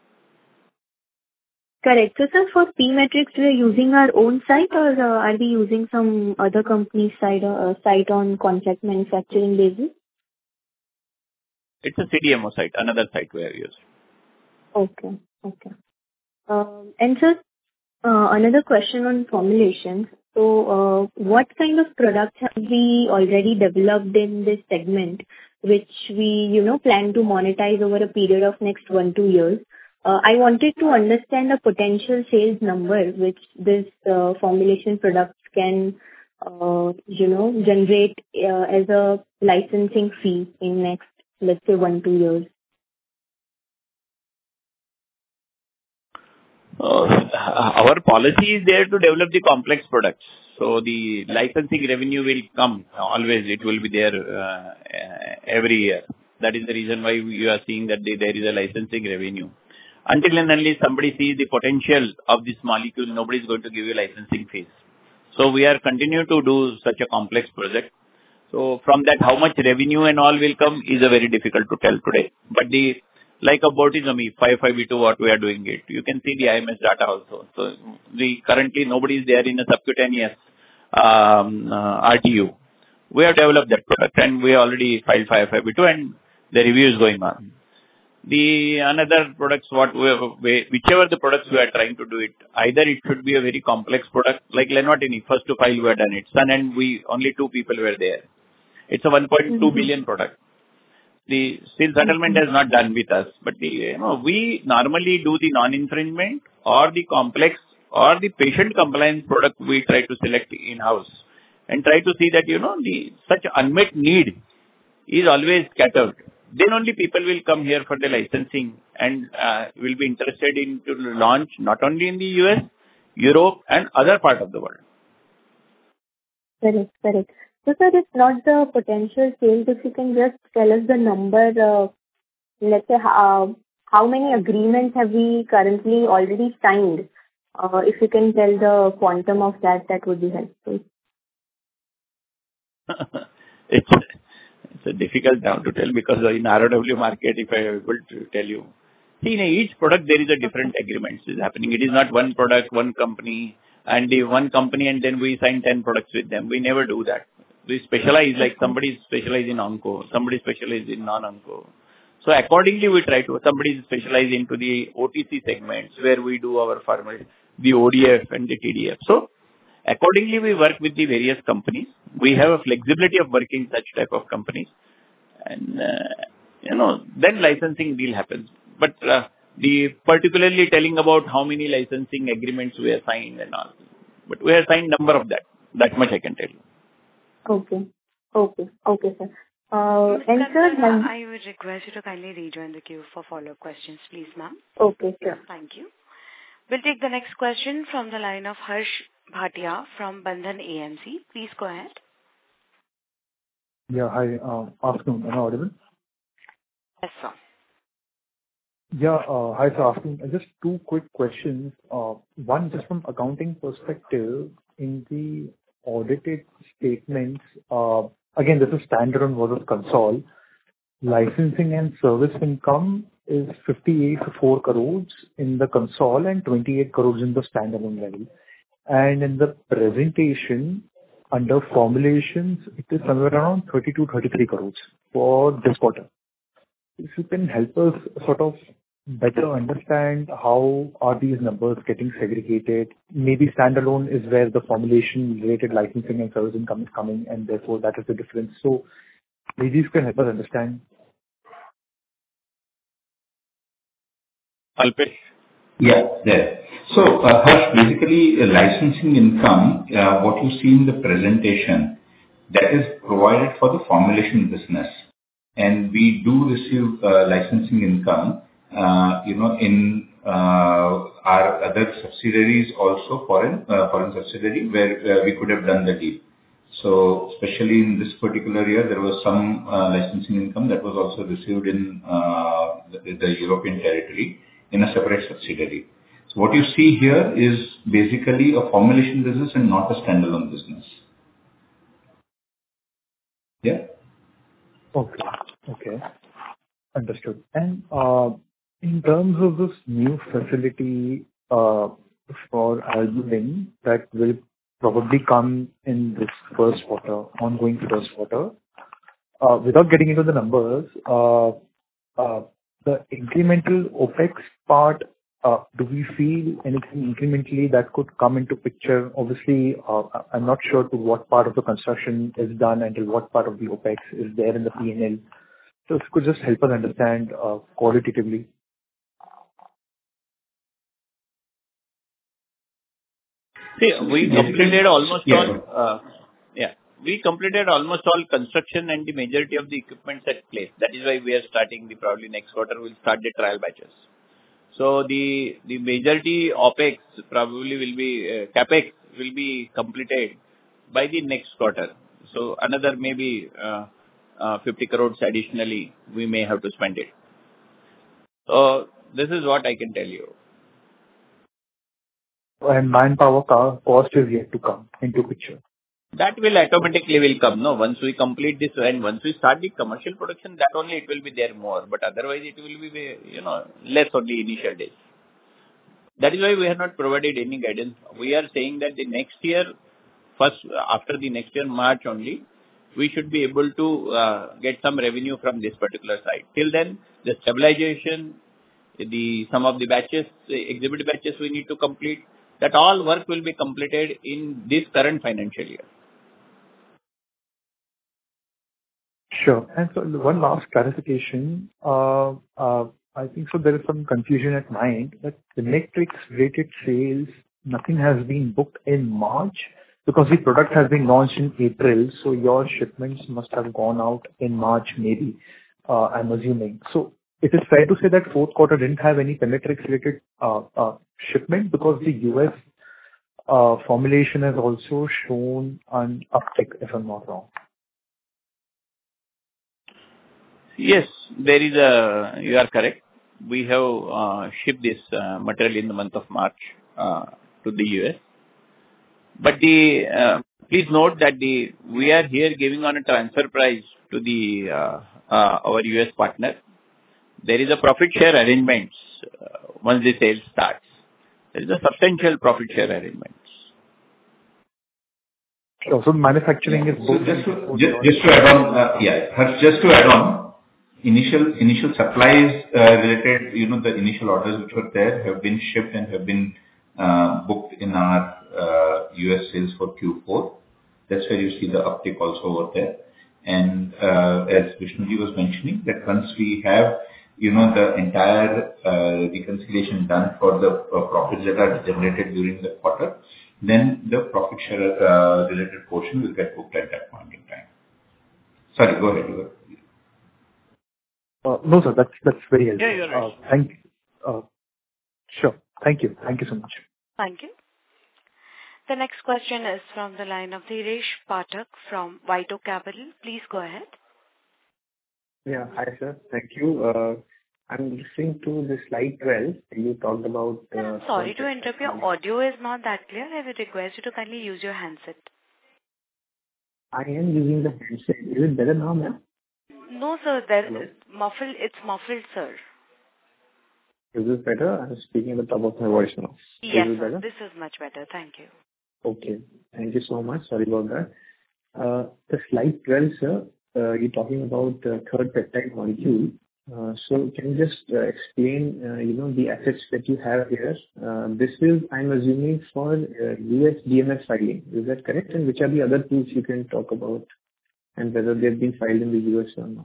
Correct. So, sir, for P-Matrix, we are using our own site, or uh, are we using some other company's site, uh, site on contract manufacturing basis? It's a C D M O site, another site we have used. Okay. Okay. Um, And sir, uh, another question on formulations. So, uh, what kind of products have we already developed in this segment, which we, you know, plan to monetize over a period of next one, two years? Uh, I wanted to understand the potential sales number which this uh, formulation products can, uh, you know, generate uh, as a licensing fee in next, let's say, one, two years. Uh, Our policy is there to develop the complex products. So the licensing revenue will come always. It will be there uh, every year. That is the reason why you are seeing that there is a licensing revenue. Until and unless somebody sees the potential of this molecule, nobody is going to give you licensing fees. So we are continue to do such a complex project. So from that, how much revenue and all will come is a very difficult to tell today. But the like a bortezomib, five five B two, what we are doing it, you can see the I M S data also. So the currently nobody is there in a subcutaneous um, uh, R T U. We have developed that product and we already filed five five B two and the review is going on. The another products, what we have, we, whichever the products we are trying to do it, either it should be a very complex product, like Lenotini, first to file we have done it. Sun and we, only two people were there. It's a one point two billion product. The still settlement has not done with us, but the, you know, we normally do the non-infringement or the complex or the patient compliance product we try to select in-house and try to see that, you know, the such unmet need is always catered. Then only people will come here for the licensing and uh, will be interested in to launch not only in the U S, Europe and other part of the world. Correct, correct. So, sir, it's not the potential sales. If you can just tell us the number, uh, let's say, uh, how many agreements have we currently already signed? Uh, if you can tell the quantum of that, that would be helpful. it's it's a difficult now to tell because in R O W market, if I am able to tell you, see, in each product there is a different agreements is happening. It is not one product, one company, and the one company, and then we sign ten products with them. We never do that. We specialize, like somebody specializes in onco, somebody specializes in non-onco. So accordingly, we try to, somebody is specialized into the O T C segments where we do our pharma, the O D F and the T D F. So accordingly, we work with the various companies. We have a flexibility of working such type of companies. And, uh, you know, then licensing deal happens. But uh, the particularly telling about how many licensing agreements we have signed and all. But we have signed number of that. That much I can tell you. Okay. Okay. Okay, sir. Uh, Miz and sir, Kandana, have- I would request you to kindly rejoin the queue for follow-up questions, please, ma'am. okay, sure. Thank you. We'll take the next question from the line of Harsh Bhatia from Bandhan A M C. Please go ahead. Yeah, hi. uh, Afternoon. Am I audible? Yes, sir. Yeah, uh, hi, sir. Afternoon. Uh, Just two quick questions. Uh, One, just from accounting perspective, in the audited statements, uh, again, this is standalone versus console. Licensing and service income is fifty-eight to four crores in the console and twenty-eight crores in the standalone level. And in the presentation, under formulations, it is somewhere around thirty-two, thirty-three crores for this quarter. If you can help us sort of better understand how are these numbers getting segregated. Maybe standalone is where the formulation-related licensing and service income is coming, and therefore that is the difference. So maybe you can help us understand. Alpesh? Yeah, there. So, uh, Harsh, basically, uh, licensing income, uh, what you see in the presentation, that is provided for the formulation business. And we do receive uh, licensing income, uh, you know, in uh, our other subsidiaries also, foreign uh, foreign subsidiary, where uh, we could have done the deal. So especially in this particular year, there was some uh, licensing income that was also received in uh, the, the European territory in a separate subsidiary. So what you see here is basically a formulation business and not a standalone business. Yeah. Okay. Okay. Understood. And uh, in terms of this new facility uh, for albumin that will probably come in this first quarter, ongoing first quarter, uh, without getting into the numbers, uh, uh, the incremental OpEx part, uh, do we feel anything incrementally that could come into picture? Obviously, uh, I'm not sure to what part of the construction is done and to what part of the OpEx is there in the P and L. So if you could just help us understand uh, qualitatively. See, we completed almost Yeah. all, uh, yeah, we completed almost all construction and the majority of the equipment at place. That is why we are starting the, probably next quarter, we'll start the trial batches. So the, the majority OpEx probably will be, uh, CapEx will be completed by the next quarter. So another maybe, uh, uh, fifty crores additionally, we may have to spend it. So this is what I can tell you. And manpower co- cost is yet to come into picture. That will automatically will come, no? Once we complete this and once we start the commercial production, that only it will be there more. But otherwise it will be, you know, less on the initial days. That is why we have not provided any guidance. We are saying that the next year, first, after the next year March only, we should be able to uh, get some revenue from this particular site. Till then, the stabilization, the some of the batches, the exhibit batches we need to complete, that all work will be completed in this current financial year. Sure. And so one last clarification. Uh, uh, I think so there is some confusion at my end that the metrics-related sales, nothing has been booked in March because the product has been launched in April, so your shipments must have gone out in March maybe, uh, I'm assuming. So it is fair to say that fourth quarter didn't have any metrics-related uh, uh, shipment because the U S uh, formulation has also shown an uptick, if I'm not wrong. Yes, there is a, you are correct. We have uh, shipped this uh, material in the month of March uh, to the U S. But the uh, please note that the we are here giving on a transfer price to the uh, uh, our U S partner. There is a profit share arrangements uh, once the sales starts. There is a substantial profit share arrangements. Sure. So manufacturing Yeah. is So both. just to, just, just to add on, uh, yeah, Harsh, just to add on, initial initial supplies uh, related, you know, the initial orders which were there have been shipped and have been uh, booked in our uh, U S sales for Q four. That's where you see the uptick also over there. And uh, as Vishnuji was mentioning, that once we have, you know, the entire uh, reconciliation done for the uh, profits that are generated during the quarter, then the profit share uh, related portion will get booked at that point in time. Sorry, go ahead. Go ahead. Uh, No, sir, that's that's very helpful. Yeah, you're right. Uh, Thank uh, Sure. Thank you. Thank you so much. Thank you. The next question is from the line of Dheeresh Pathak from Vito Capital. Please go ahead. Yeah. Hi, sir. Thank you. Uh, I'm listening to the slide twelve. You talked about. I'm uh, sorry to interrupt. Your audio is not that clear. I would request you to kindly use your handset. I am using the handset. Is it better now, ma'am? No, sir. There, Hello? muffled. It's muffled, sir. Is this better? I'm speaking at the top of my voice now. Yes, Is it sir. better? This is much better. Thank you. Okay. Thank you so much. Sorry about that. Uh, The slide twelve, sir, uh, you're talking about the third peptide molecule. Uh, So can you just uh, explain, uh, you know, the assets that you have here? Uh, This is, I'm assuming, for uh, U S D M F filing. Is that correct? And which are the other tools you can talk about, and whether they've been filed in the U S or not?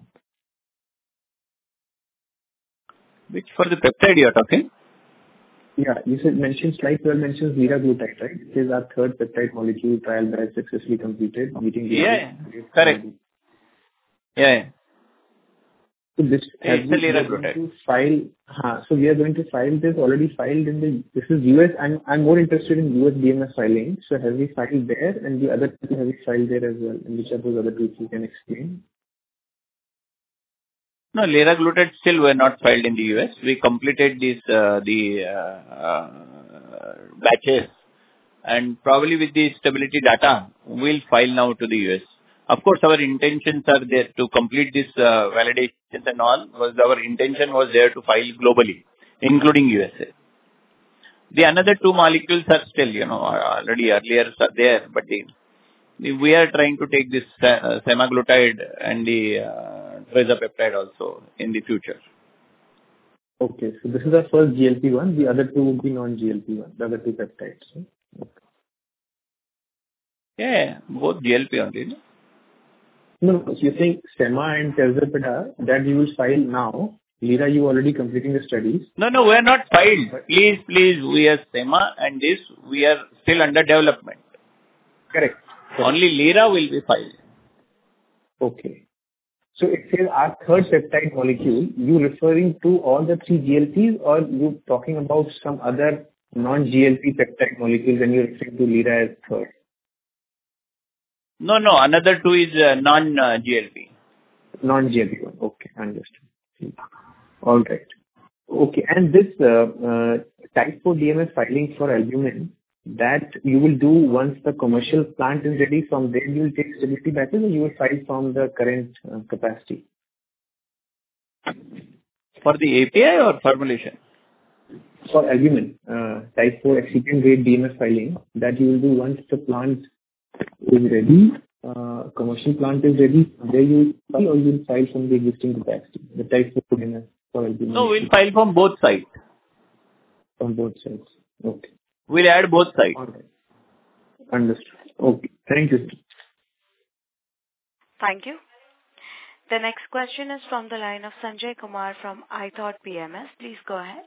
Which for the peptide you are talking? Yeah, you said mentioned slide twelve mentions liraglutide, right? It is our third peptide molecule trial batch successfully completed, meeting the Yeah, yeah. Correct. Yeah, yeah. So this Yeah, have it's a we we are going liraglutide. to file. huh, So we are going to file this already filed in the. This is U S. I'm I'm more interested in U S D M F filing. So have we filed there, and the other two have we filed there as well? And which are those other two you can explain? No, liraglutide still were not filed in the U S. We completed this, uh, the uh, uh, batches, and probably with the stability data, we'll file now to the U S. Of course, our intentions are there to complete this uh, validations and all. Was our intention was there to file globally, including U S A. The another two molecules are still, you know, are already earlier are there, but the, the, we are trying to take this uh, semaglutide and the uh, tirzepatide also in the future. Okay, so this is our first G L P one. The other two would be non-G L P one. The other two peptides. Right? Yeah, both G L P only. No? No, no. So you're saying Sema and tirzepatide that you will file now. Lira, you already completing the studies. No, no, we are not filed. Please, please, we are SEMA and this, we are still under development. Correct. Correct. Only Lira will be filed. Okay. So it says our third peptide molecule, you referring to all the three G L Ps, or you talking about some other non-G L P peptide molecules and you're referring to Lira as third? No, no, another two is uh, non-G L P. Non-G L P one. Okay, understood. All right. Okay, and this uh, uh, type four D M F filing for albumin, that you will do once the commercial plant is ready. From there you will take stability batches, or you will file from the current uh, capacity? For the A P I or formulation? For albumin, uh, type four excipient grade D M F filing, that you will do once the plant is ready, uh, commercial plant is ready, there you will file, or you will file from the existing capacity, the type four D M F for albumin? No, we'll file from both sides. From both sides. Okay. We'll add both sides. All right. Understood. Okay. Thank you. Thank you. The next question is from the line of Sanjay Kumar from iThought P M S. Please go ahead.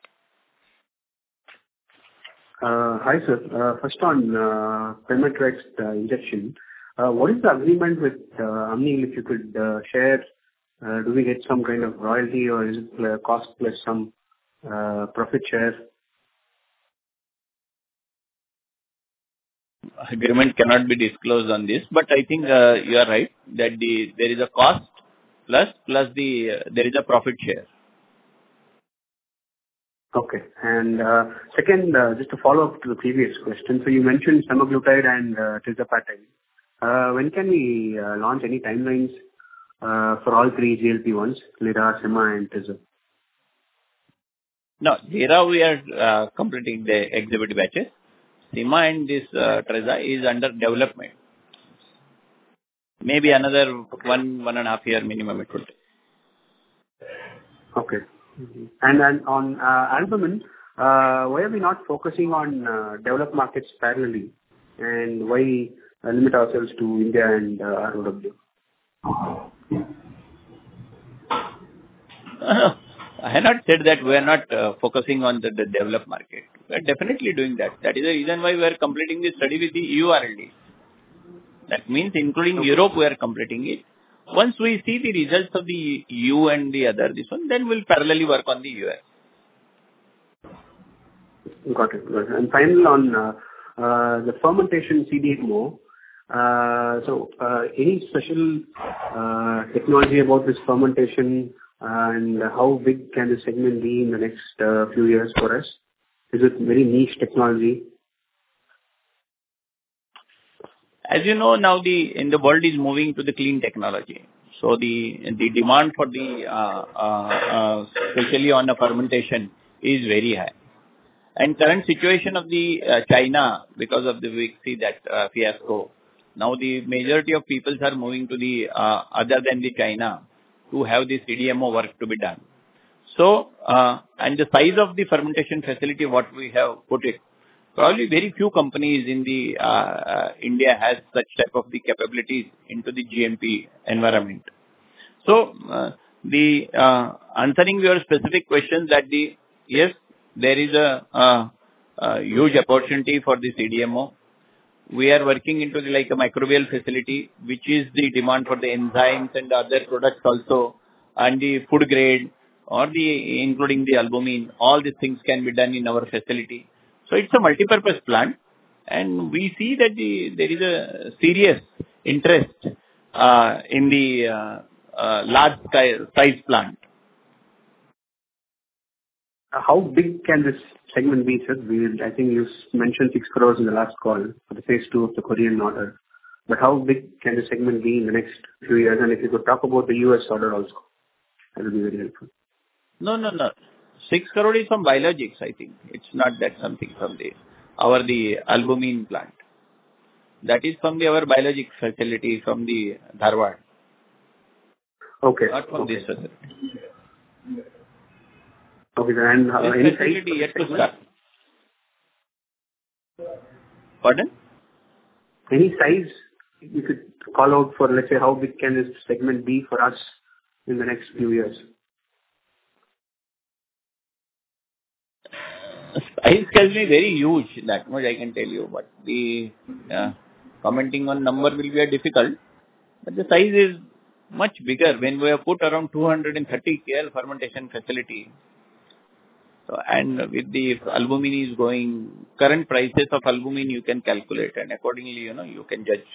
Uh, Hi, sir. Uh, First on uh, Pemetrexed uh, injection. Uh, What is the agreement with uh, Amneal, if you could uh, share? Uh, Do we get some kind of royalty, or is it uh, cost plus some uh, profit share? Agreement cannot be disclosed on this, but I think uh, you are right that the there is a cost plus plus the uh, there is a profit share. Okay. And uh, second, uh, just to follow up to the previous question, so you mentioned semaglutide and uh, tirzepatide. Uh, When can we uh, launch? Any timelines uh, for all three G L P ones, Lira, Sema, and Tirzep? No, Lira we are uh, completing the exhibit batches. Sema and this uh, Treza is under development. Maybe another one, one and a half year minimum it will take. Okay. And then on uh, albumin, uh, why are we not focusing on uh, developed markets parallelly? And why uh, limit ourselves to India and uh, R O W? I have not said that we are not uh, focusing on the, the developed market. We are definitely doing that. That is the reason why we are completing the study with the E U R L D. That means including okay. Europe we are completing it. Once we see the results of the E U and the other, this one, then we'll parallelly work on the U S. Got it. Got it. And finally on uh, uh, the fermentation C D M O, uh, so uh, any special uh, technology about this fermentation, and how big can the segment be in the next uh, few years for us? Is it very niche technology? As you know, now the in the world is moving to the clean technology. So the the demand for the, uh, uh, uh, especially on the fermentation, is very high. And current situation of the uh, China, because of the we see that uh, fiasco, now the majority of peoples are moving to the uh, other than the China to have the C D M O work to be done. So, uh, and the size of the fermentation facility, what we have put it, probably very few companies in the uh, uh, India has such type of the capabilities into the G M P environment. So, uh, the uh, answering your specific questions that the yes, there is a, a, a huge opportunity for the C D M O. We are working into the, like a microbial facility, which is the demand for the enzymes and other products also, and the food grade or the including the albumin. All these things can be done in our facility. So it's a multi-purpose plant, and we see that the there is a serious interest uh, in the uh, uh, large size plant. How big can this segment be, sir? We, I think you mentioned six crores in the last call for the phase two of the Korean order. But how big can the segment be in the next few years? And if you could talk about the U S order also, that would be very helpful. No, no, no. Six crore is from biologics, I think. It's not that something from the our the albumin plant. That is from the our biologics facility from the Dharwad. Okay. Not from okay. this facility. Okay, and uh, This any facility size yet to segment? start. Pardon? Any size you could call out for, let's say, how big can this segment be for us in the next few years? Size can be very huge, that much I can tell you, but the uh, commenting on number will be a difficult. But the size is much bigger when we have put around two hundred thirty K L fermentation facility. So, and with the albumin is going, current prices of albumin you can calculate, and accordingly, you know, you can judge.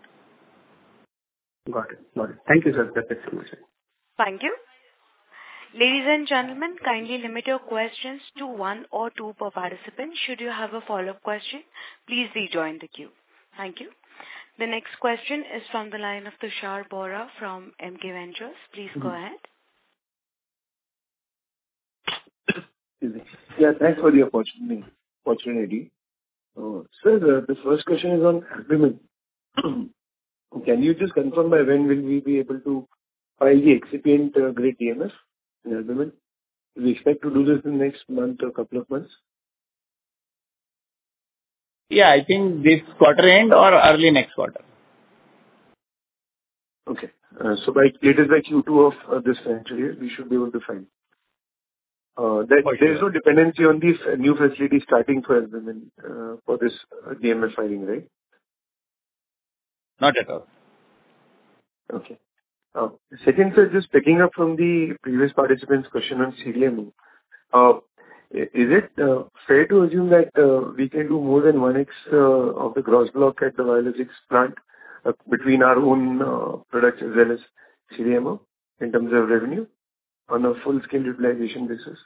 Got it. Got it. Thank you, sir. That's it from my side. Thank you. Ladies and gentlemen, kindly limit your questions to one or two per participant. Should you have a follow-up question, please rejoin the queue. Thank you. The next question is from the line of Tushar Bohra from M K Ventures. Please go ahead. Yeah, thanks for the opportunity. opportunity. Uh, sir, the, the first question is on albumin. Can you just confirm by when will we be able to file the excipient uh, grade D M F in albumin? Do we expect to do this in the next month or couple of months? Yeah, I think this quarter end or early next quarter. Okay. Uh, so by latest by Q two of uh, this financial year, we should be able to file. Uh, that, For there is sure. no dependency on this uh, new facility starting for albumin uh, for this uh, D M F filing, right? Not at all. Okay. Uh, Second, sir, just picking up from the previous participant's question on C D M O. Uh, Is it uh, fair to assume that uh, we can do more than one x uh, of the gross block at the biologics plant uh, between our own uh, products as well as C D M O in terms of revenue on a full-scale utilization basis?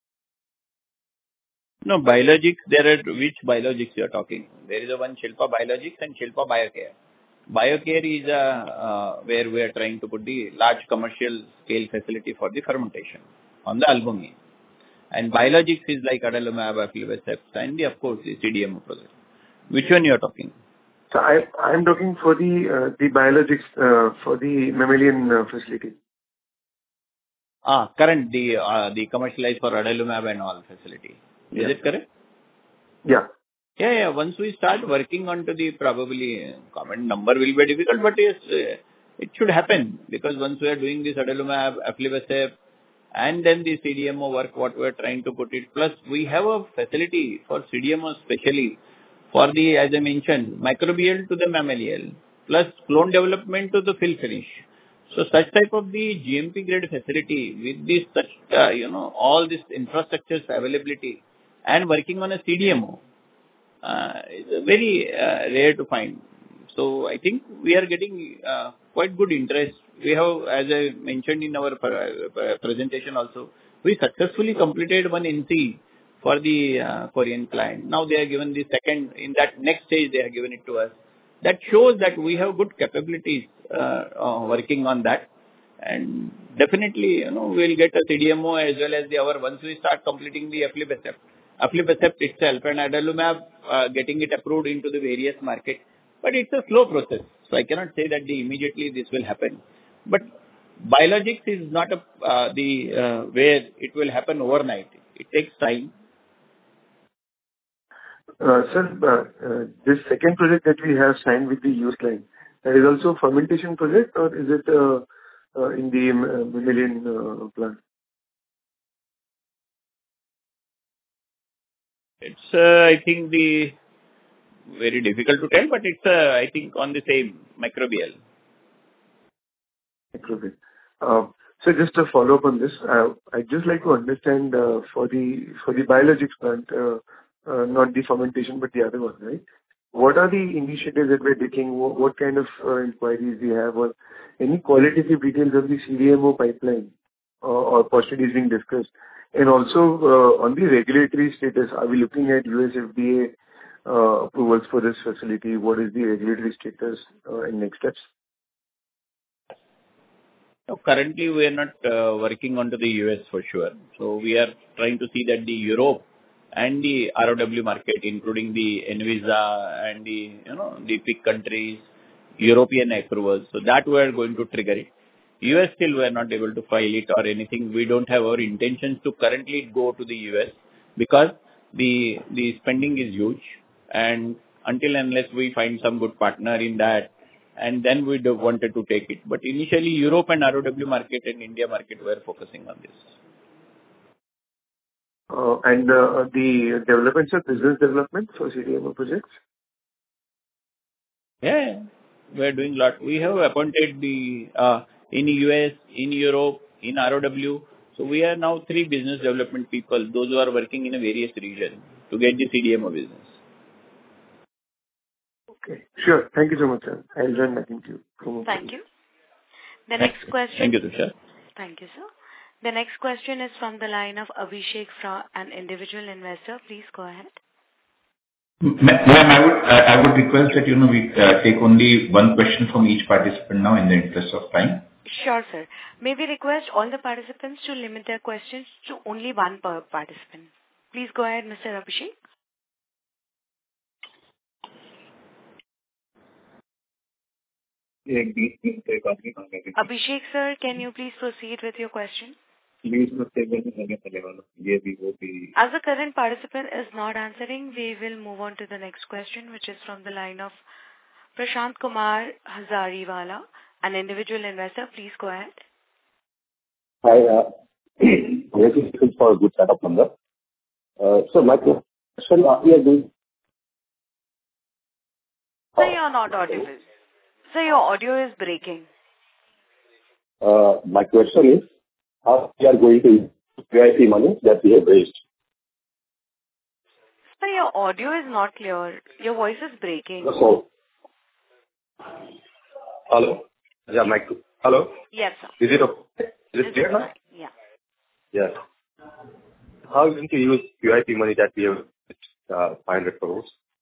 No, biologics, there are which biologics you are talking? There is a one Shilpa Biologics and Shilpa Biocare. Biocare is a, uh, where we are trying to put the large commercial scale facility for the fermentation on the albumin. And biologics is like adalimumab, aflibercept, and the, of course the C D M O project. Which one you are talking? So I I am talking for the uh, the biologics uh, for the mammalian uh, facility. Ah, current the uh, the commercialized for adalimumab and all facility. Is Yeah. it correct? Yeah. Yeah, yeah. Once we start working on to the probably uh, comment number will be difficult, but yes, uh, it should happen because once we are doing this adalimumab, aflibercept, and then the C D M O work, what we are trying to put it. Plus, we have a facility for C D M O specially for the, as I mentioned, microbial to the mammalian, plus clone development to the fill finish. So, such type of the G M P grade facility with this, such, uh, you know, all this infrastructure's availability and working on a C D M O uh, is very uh, rare to find. So, I think we are getting uh, quite good interest. We have, as I mentioned in our presentation also, we successfully completed one N C for the uh, Korean client. Now they are given the second, in that next stage they have given it to us. that shows that we have good capabilities uh, uh, working on that. And definitely, you know, we'll get a C D M O as well as the our once we start completing the aflibercept. Aflibercept itself and adalimumab uh, getting it approved into the various markets. But it's a slow process. So I cannot say that the immediately this will happen. But biologics is not a, uh, the uh, where it will happen overnight. It takes time. Uh, Sir, uh, uh, this second project that we have signed with the U S client, that is also a fermentation project, or is it uh, uh, in the uh, mammalian uh, plant? It's, uh, I think, the very difficult to tell, but it's, uh, I think, on the same microbial. Microbial. Uh, So just to follow up on this, uh, I'd just like to understand uh, for the for the biologics plant, uh, uh, not the fermentation, but the other one, right? What are the initiatives that we're taking? What, what kind of uh, inquiries we have, or any qualitative details of the C D M O pipeline uh, or possibilities being discussed? And also uh, on the regulatory status, are we looking at U S F D A uh, approvals for this facility? What is the regulatory status uh, and next steps? So currently, we are not uh, working onto the U S for sure. So we are trying to see that the Europe and the R O W market, including the Anvisa and the, you know, the big countries, European approvals. So that we are going to trigger it. U S still we are not able to file it or anything. We don't have our intentions to currently go to the U S because the the spending is huge, and until unless we find some good partner in that, and then we wanted to take it. But initially, Europe and R O W market and India market were focusing on this. Uh, and uh, the developments of business development for C D M O projects? Yeah, we are doing a lot. We have appointed the uh, in U S, in Europe, in R O W. So we are now three business development people, those who are working in a various regions to get the C D M O business. Okay. Sure. Thank you so much, sir. I'll join back into you. Thank you. The next question. Thank you, Tushar. Thank you, sir. The next question is from the line of Abhishek from an individual investor. Please go ahead. Ma'am, I would I would request that, you know, we uh, take only one question from each participant now in the interest of time. Sure, sir. May we request all the participants to limit their questions to only one per participant. Please go ahead, Mister Abhishek. Abhishek, sir, can you please proceed with your question? As the current participant is not answering, we will move on to the next question, which is from the line of Prashant Kumar Hazariwala, an individual investor. Please go ahead. Hi, uh, congratulations for a good setup number. Uh, so my question, are we are doing... Sir, you are not audible. Sir, your audio is breaking. Uh, my question is, how we are going to use Q I P money that we have raised? Sir, your audio is not clear. Your voice is breaking. So, hello? Yeah, Mike. Hello? Yes, sir. Is it okay? Is it clear now? Yeah. Yes. How are we going to use Q I P money that we have uh, five hundred crores?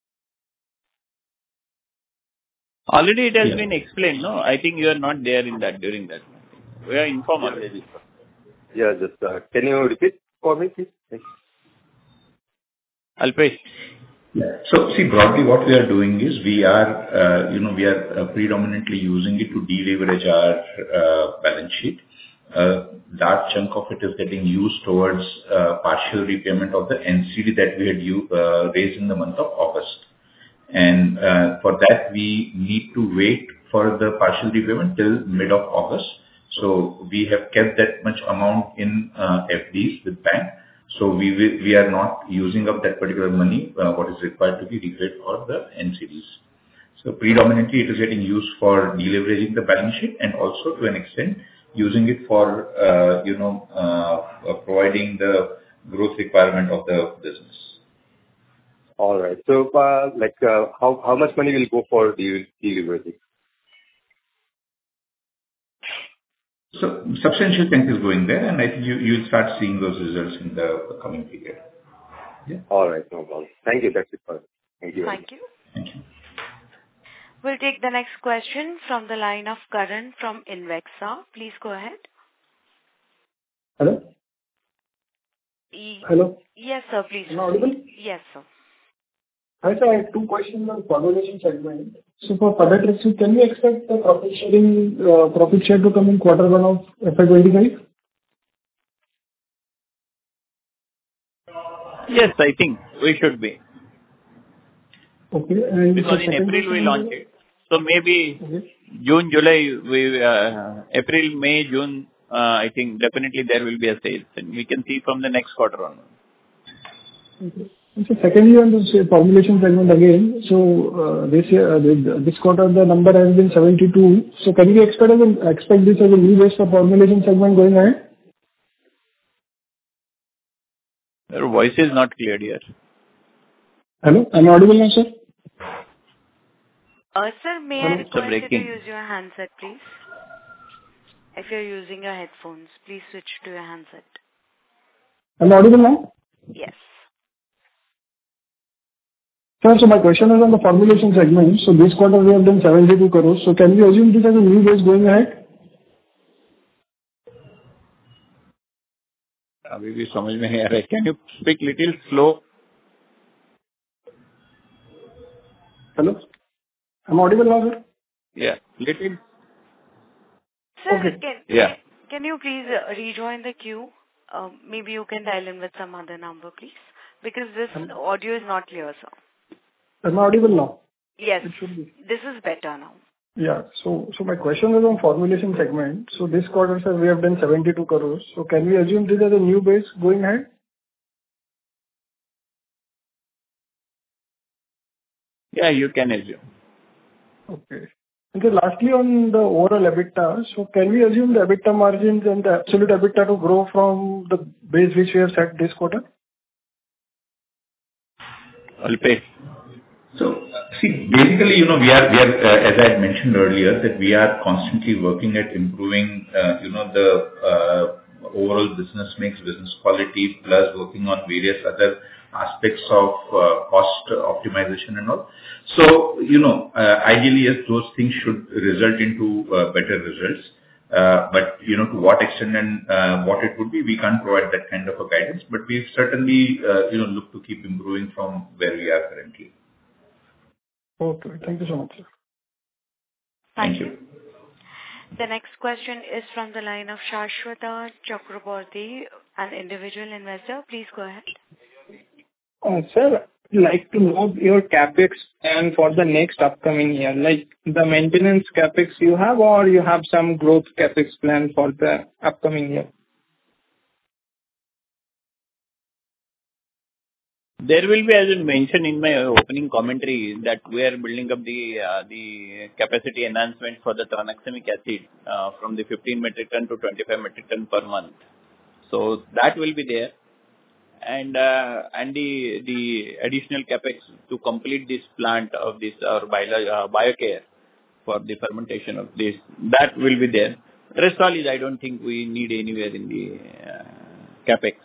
Already it has Yeah. been explained, no? I think you are not there in that, during that. We are informed already. Yeah, just, uh, can you repeat for me, please? Thanks. Alpesh. Yeah. So see, broadly what we are doing is we are, uh, you know, we are uh, predominantly using it to deleverage our uh, balance sheet. A large chunk of it is getting used towards uh, partial repayment of the N C D that we had u- uh, raised in the month of August. And uh, for that, we need to wait for the partial repayment till mid of August. So we have kept that much amount in uh, F Ds with bank. So we will, we are not using up that particular money, uh, what is required to be repaid for the N C Ds. So predominantly it is getting used for deleveraging the balance sheet and also to an extent using it for, uh, you know, uh, uh, providing the growth requirement of the business. All right. So, uh, like, uh, how how much money will go for the deleveraging? So substantial chunk is going there, and I think you you'll start seeing those results in the coming period. Yeah. All right, no problem. Thank you. That's it for Thank you. Thank you. Thank you. We'll take the next question from the line of Karan from Invexa. Please go ahead. Hello? E- Hello? Yes, sir, please. Am I audible? Yes, sir. Hi, sir. I have two questions on formulation segment. So for Fabratrixin, can we expect the profit sharing, uh, profit share to come in quarter one of F Y twenty-five? Yes, I think we should be. Okay. And Because in April we launch it. So maybe okay. June, July, we uh, April, May, June, uh, I think definitely there will be a sales. And we can see from the next quarter on. Okay. And so secondly, on this uh, formulation segment again, so uh, this year, uh, this quarter the number has been seventy-two. So can we expect, as a, expect this as a new base for formulation segment going ahead? Your voice is not clear here. Hello? Am I audible now, sir? Uh, sir, may Hello? I request you to use your handset, please? If you're using your headphones, please switch to your handset. Am I audible now? Yes. Sir, so my question is on the formulation segment. So this quarter we have done seventy-two crores. So can we assume this as a new base going ahead? अभी भी समझ में नहीं आ रहा है. Can you speak little slow? Hello? Am I audible now, sir? Yeah, little. Sir, Okay. can, Yeah. can you please uh, rejoin the queue? Uh, maybe you can dial in with some other number, please. Because this Um, audio is not clear, sir. Am I audible now? Yes, It should be. this is better now. Yeah. So, so my question is on formulation segment. So this quarter, sir, we have done seventy-two crores. So can we assume this as a new base going ahead? Yeah, you can assume. Okay. And then lastly, on the overall EBITDA, so can we assume the EBITDA margins and the absolute EBITDA to grow from the base which we have set this quarter? Alpesh. So, uh, see, basically, you know, we are, we are, uh, as I had mentioned earlier, that we are constantly working at improving, uh, you know, the uh, overall business mix, business quality, plus working on various other aspects of uh, cost optimization and all. So, you know, uh, ideally, yes, those things should result into uh, better results. Uh, But, you know, to what extent and uh, what it would be, we can't provide that kind of a guidance. But we certainly, uh, you know, look to keep improving from where we are currently. Okay. Thank you so much, sir. Thank, Thank you. you. The next question is from the line of Shashwata Chakraborty, an individual investor. Please go ahead. Uh, Sir, I'd like to know your CapEx plan for the next upcoming year, like the maintenance CapEx you have, or you have some growth CapEx plan for the upcoming year? There will be, as I mentioned in my opening commentary, that we are building up the uh, the capacity enhancement for the tranexamic acid uh, from the fifteen metric ton to twenty-five metric ton per month. So that will be there. And uh, and the the additional capex to complete this plant of this or bio, uh, biocare for the fermentation of this, that will be there. Rest all is, I don't think we need anywhere in the uh, capex.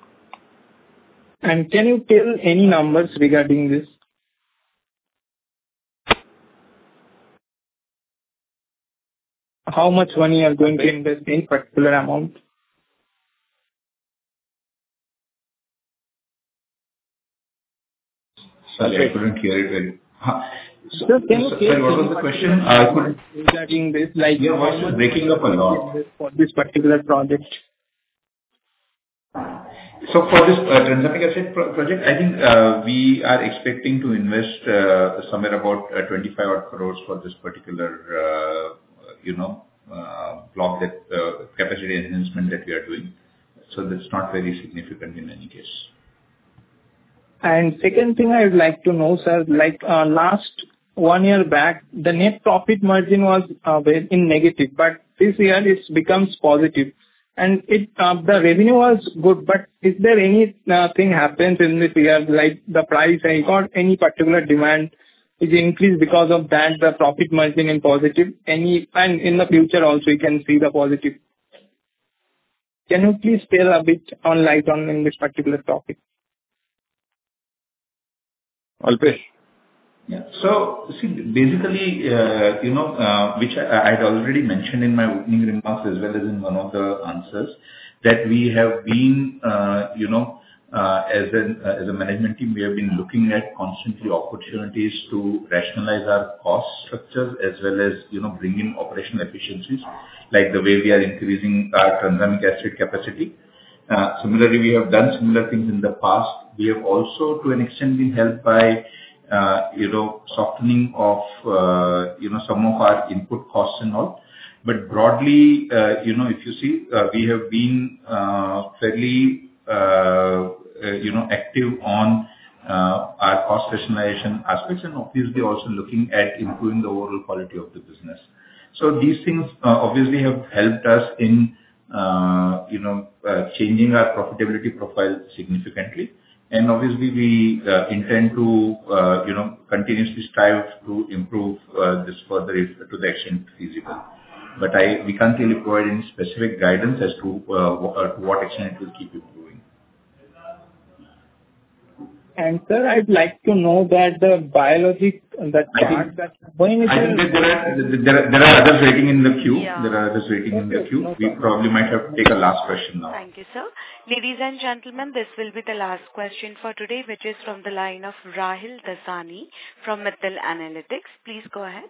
And can you tell any numbers regarding this? How much money you are going to invest in particular amount? Sorry, I couldn't hear it well. Huh. So, Sir, can you so- tell sorry, what was any the question? particular I couldn't. regarding this, like Your how voice is much breaking up a lot. for this particular project? So for this uh, tranexamic acid pro- project, I think uh, we are expecting to invest uh, somewhere about uh, twenty-five odd crores for this particular, uh, you know, uh, block that uh, capacity enhancement that we are doing. So that's not very significant in any case. And second thing I would like to know, sir, like uh, last one year back, the net profit margin was uh, very in negative, but this year it becomes positive. And it uh, the revenue was good, but is there any uh, thing happens in this year, like the price hike or any particular demand is increased because of that, the profit margin in positive? Any, and in the future also you can see the positive. Can you please tell a bit on light on in this particular topic? Alpesh. Yeah. So see, basically, uh, you know, uh, which I had already mentioned in my opening remarks as well as in one of the answers, that we have been, uh, you know, uh, as an uh, as a management team, we have been looking at constantly opportunities to rationalize our cost structures as well as, you know, bring in operational efficiencies, like the way we are increasing our tranexamic acid capacity. Uh, Similarly, we have done similar things in the past. We have also, to an extent, been helped by uh, you know, softening of, uh, you know, some of our input costs and all. But broadly, uh, you know, if you see, uh, we have been uh, fairly, uh, uh, you know, active on uh, our cost rationalization aspects, and obviously also looking at improving the overall quality of the business. So these things uh, obviously have helped us in, uh, you know, uh, changing our profitability profile significantly. And obviously, we uh, intend to, uh, you know, continuously strive to improve uh, this further if to the extent feasible. But I, we can't really provide any specific guidance as to uh, wh- uh, to what extent it will keep improving. And sir, I'd like to know that the biologic, that part that going I think that there are there are there are others waiting in the queue. Yeah. There are others waiting in the Okay, queue. no We problem. probably might have to take a last question now. Thank you, sir. Ladies and gentlemen, this will be the last question for today, which is from the line of Rahil Dasani from Mittal Analytics. Please go ahead.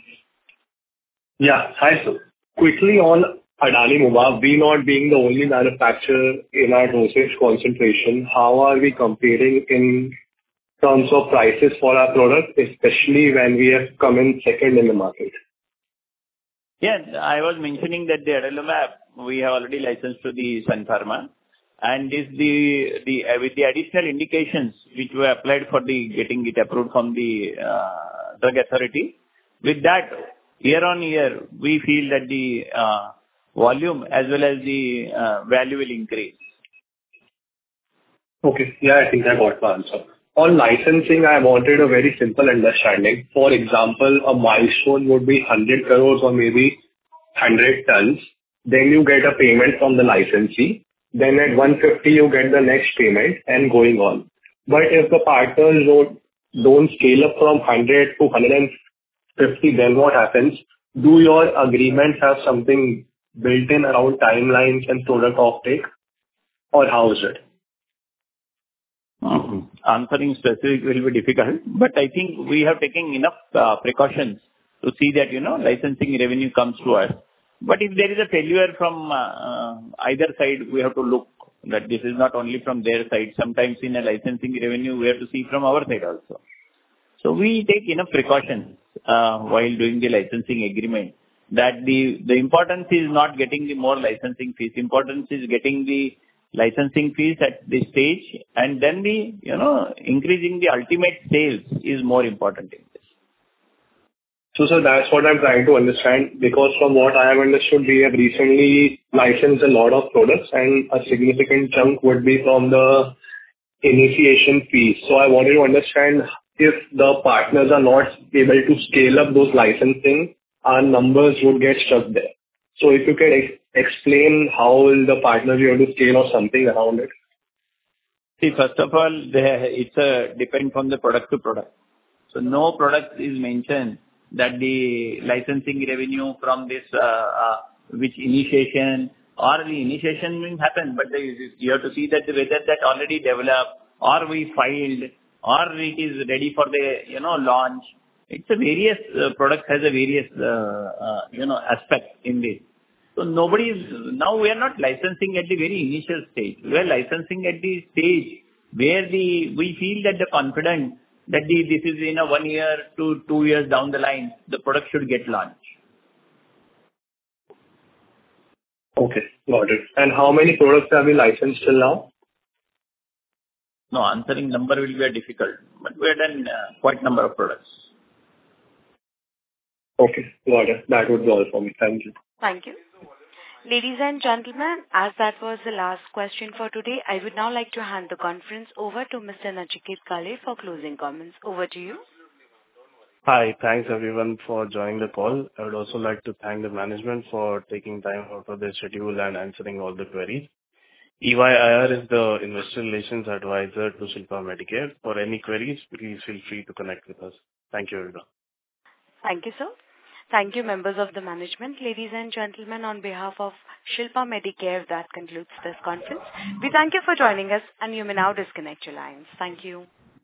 Yeah. Hi, sir. Quickly on Adani Mubaf, we not being the only manufacturer in our dosage concentration, how are we comparing in terms of prices for our product, especially when we have come in second in the market? Yeah, I was mentioning that the adalimumab, we have already licensed to the Sun Pharma, and is the the uh, with the additional indications which were applied for the getting it approved from the uh, drug authority. With that, year on year, we feel that the uh, volume as well as the uh, value will increase. Okay. Yeah, I think I got the answer. On licensing, I wanted a very simple understanding. For example, a milestone would be one hundred crores or maybe one hundred tons. Then you get a payment from the licensee. Then at one hundred fifty, you get the next payment and going on. But if the partners don't, don't scale up from one hundred to one hundred fifty, then what happens? Do your agreements have something built in around timelines and product offtake, or how is it? Mhm. Answering specific will be difficult, but I think we have taken enough uh, precautions to see that, you know, licensing revenue comes to us. But if there is a failure from uh, uh, either side, we have to look that this is not only from their side. Sometimes in a licensing revenue, we have to see from our side also. So we take enough precautions uh, while doing the licensing agreement, that the the importance is not getting the more licensing fees. Importance is getting the licensing fees at this stage, and then the, you know, increasing the ultimate sales is more important in this. So, sir, that's what I'm trying to understand, because from what I have understood, we have recently licensed a lot of products, and a significant chunk would be from the initiation fees. So I wanted to understand if the partners are not able to scale up those licensing, our numbers would get stuck there. So if you can ex- explain how will the partners be able to scale or something around it? See, first of all, the, it's a depend from the product to product. So no product is mentioned that the licensing revenue from this, uh, uh, which initiation or the initiation will happen, but the, you have to see that whether that already developed or we filed or it is ready for the, you know, launch. It's a various uh, product has a various, uh, uh, you know, aspect in this. So nobody is, now we are not licensing at the very initial stage. We are licensing at the stage where the, we feel that the confident that the, this is in a one year to two years down the line, the product should get launched. Okay, got it. And how many products have we licensed till now? No, answering number will be difficult, but we have done uh, quite number of products. Okay, got it. That would be all for me. Thank you. Thank you. Ladies and gentlemen, as that was the last question for today, I would now like to hand the conference over to Mister Nachiket Kale for closing comments. Over to you. Hi. Thanks, everyone, for joining the call. I would also like to thank the management for taking time out of their schedule and answering all the queries. E Y I R is the investor relations advisor to Shilpa Medicare. For any queries, please feel free to connect with us. Thank you, everyone. Thank you, sir. Thank you, members of the management. Ladies and gentlemen, on behalf of Shilpa Medicare, that concludes this conference. We thank you for joining us, and you may now disconnect your lines. Thank you.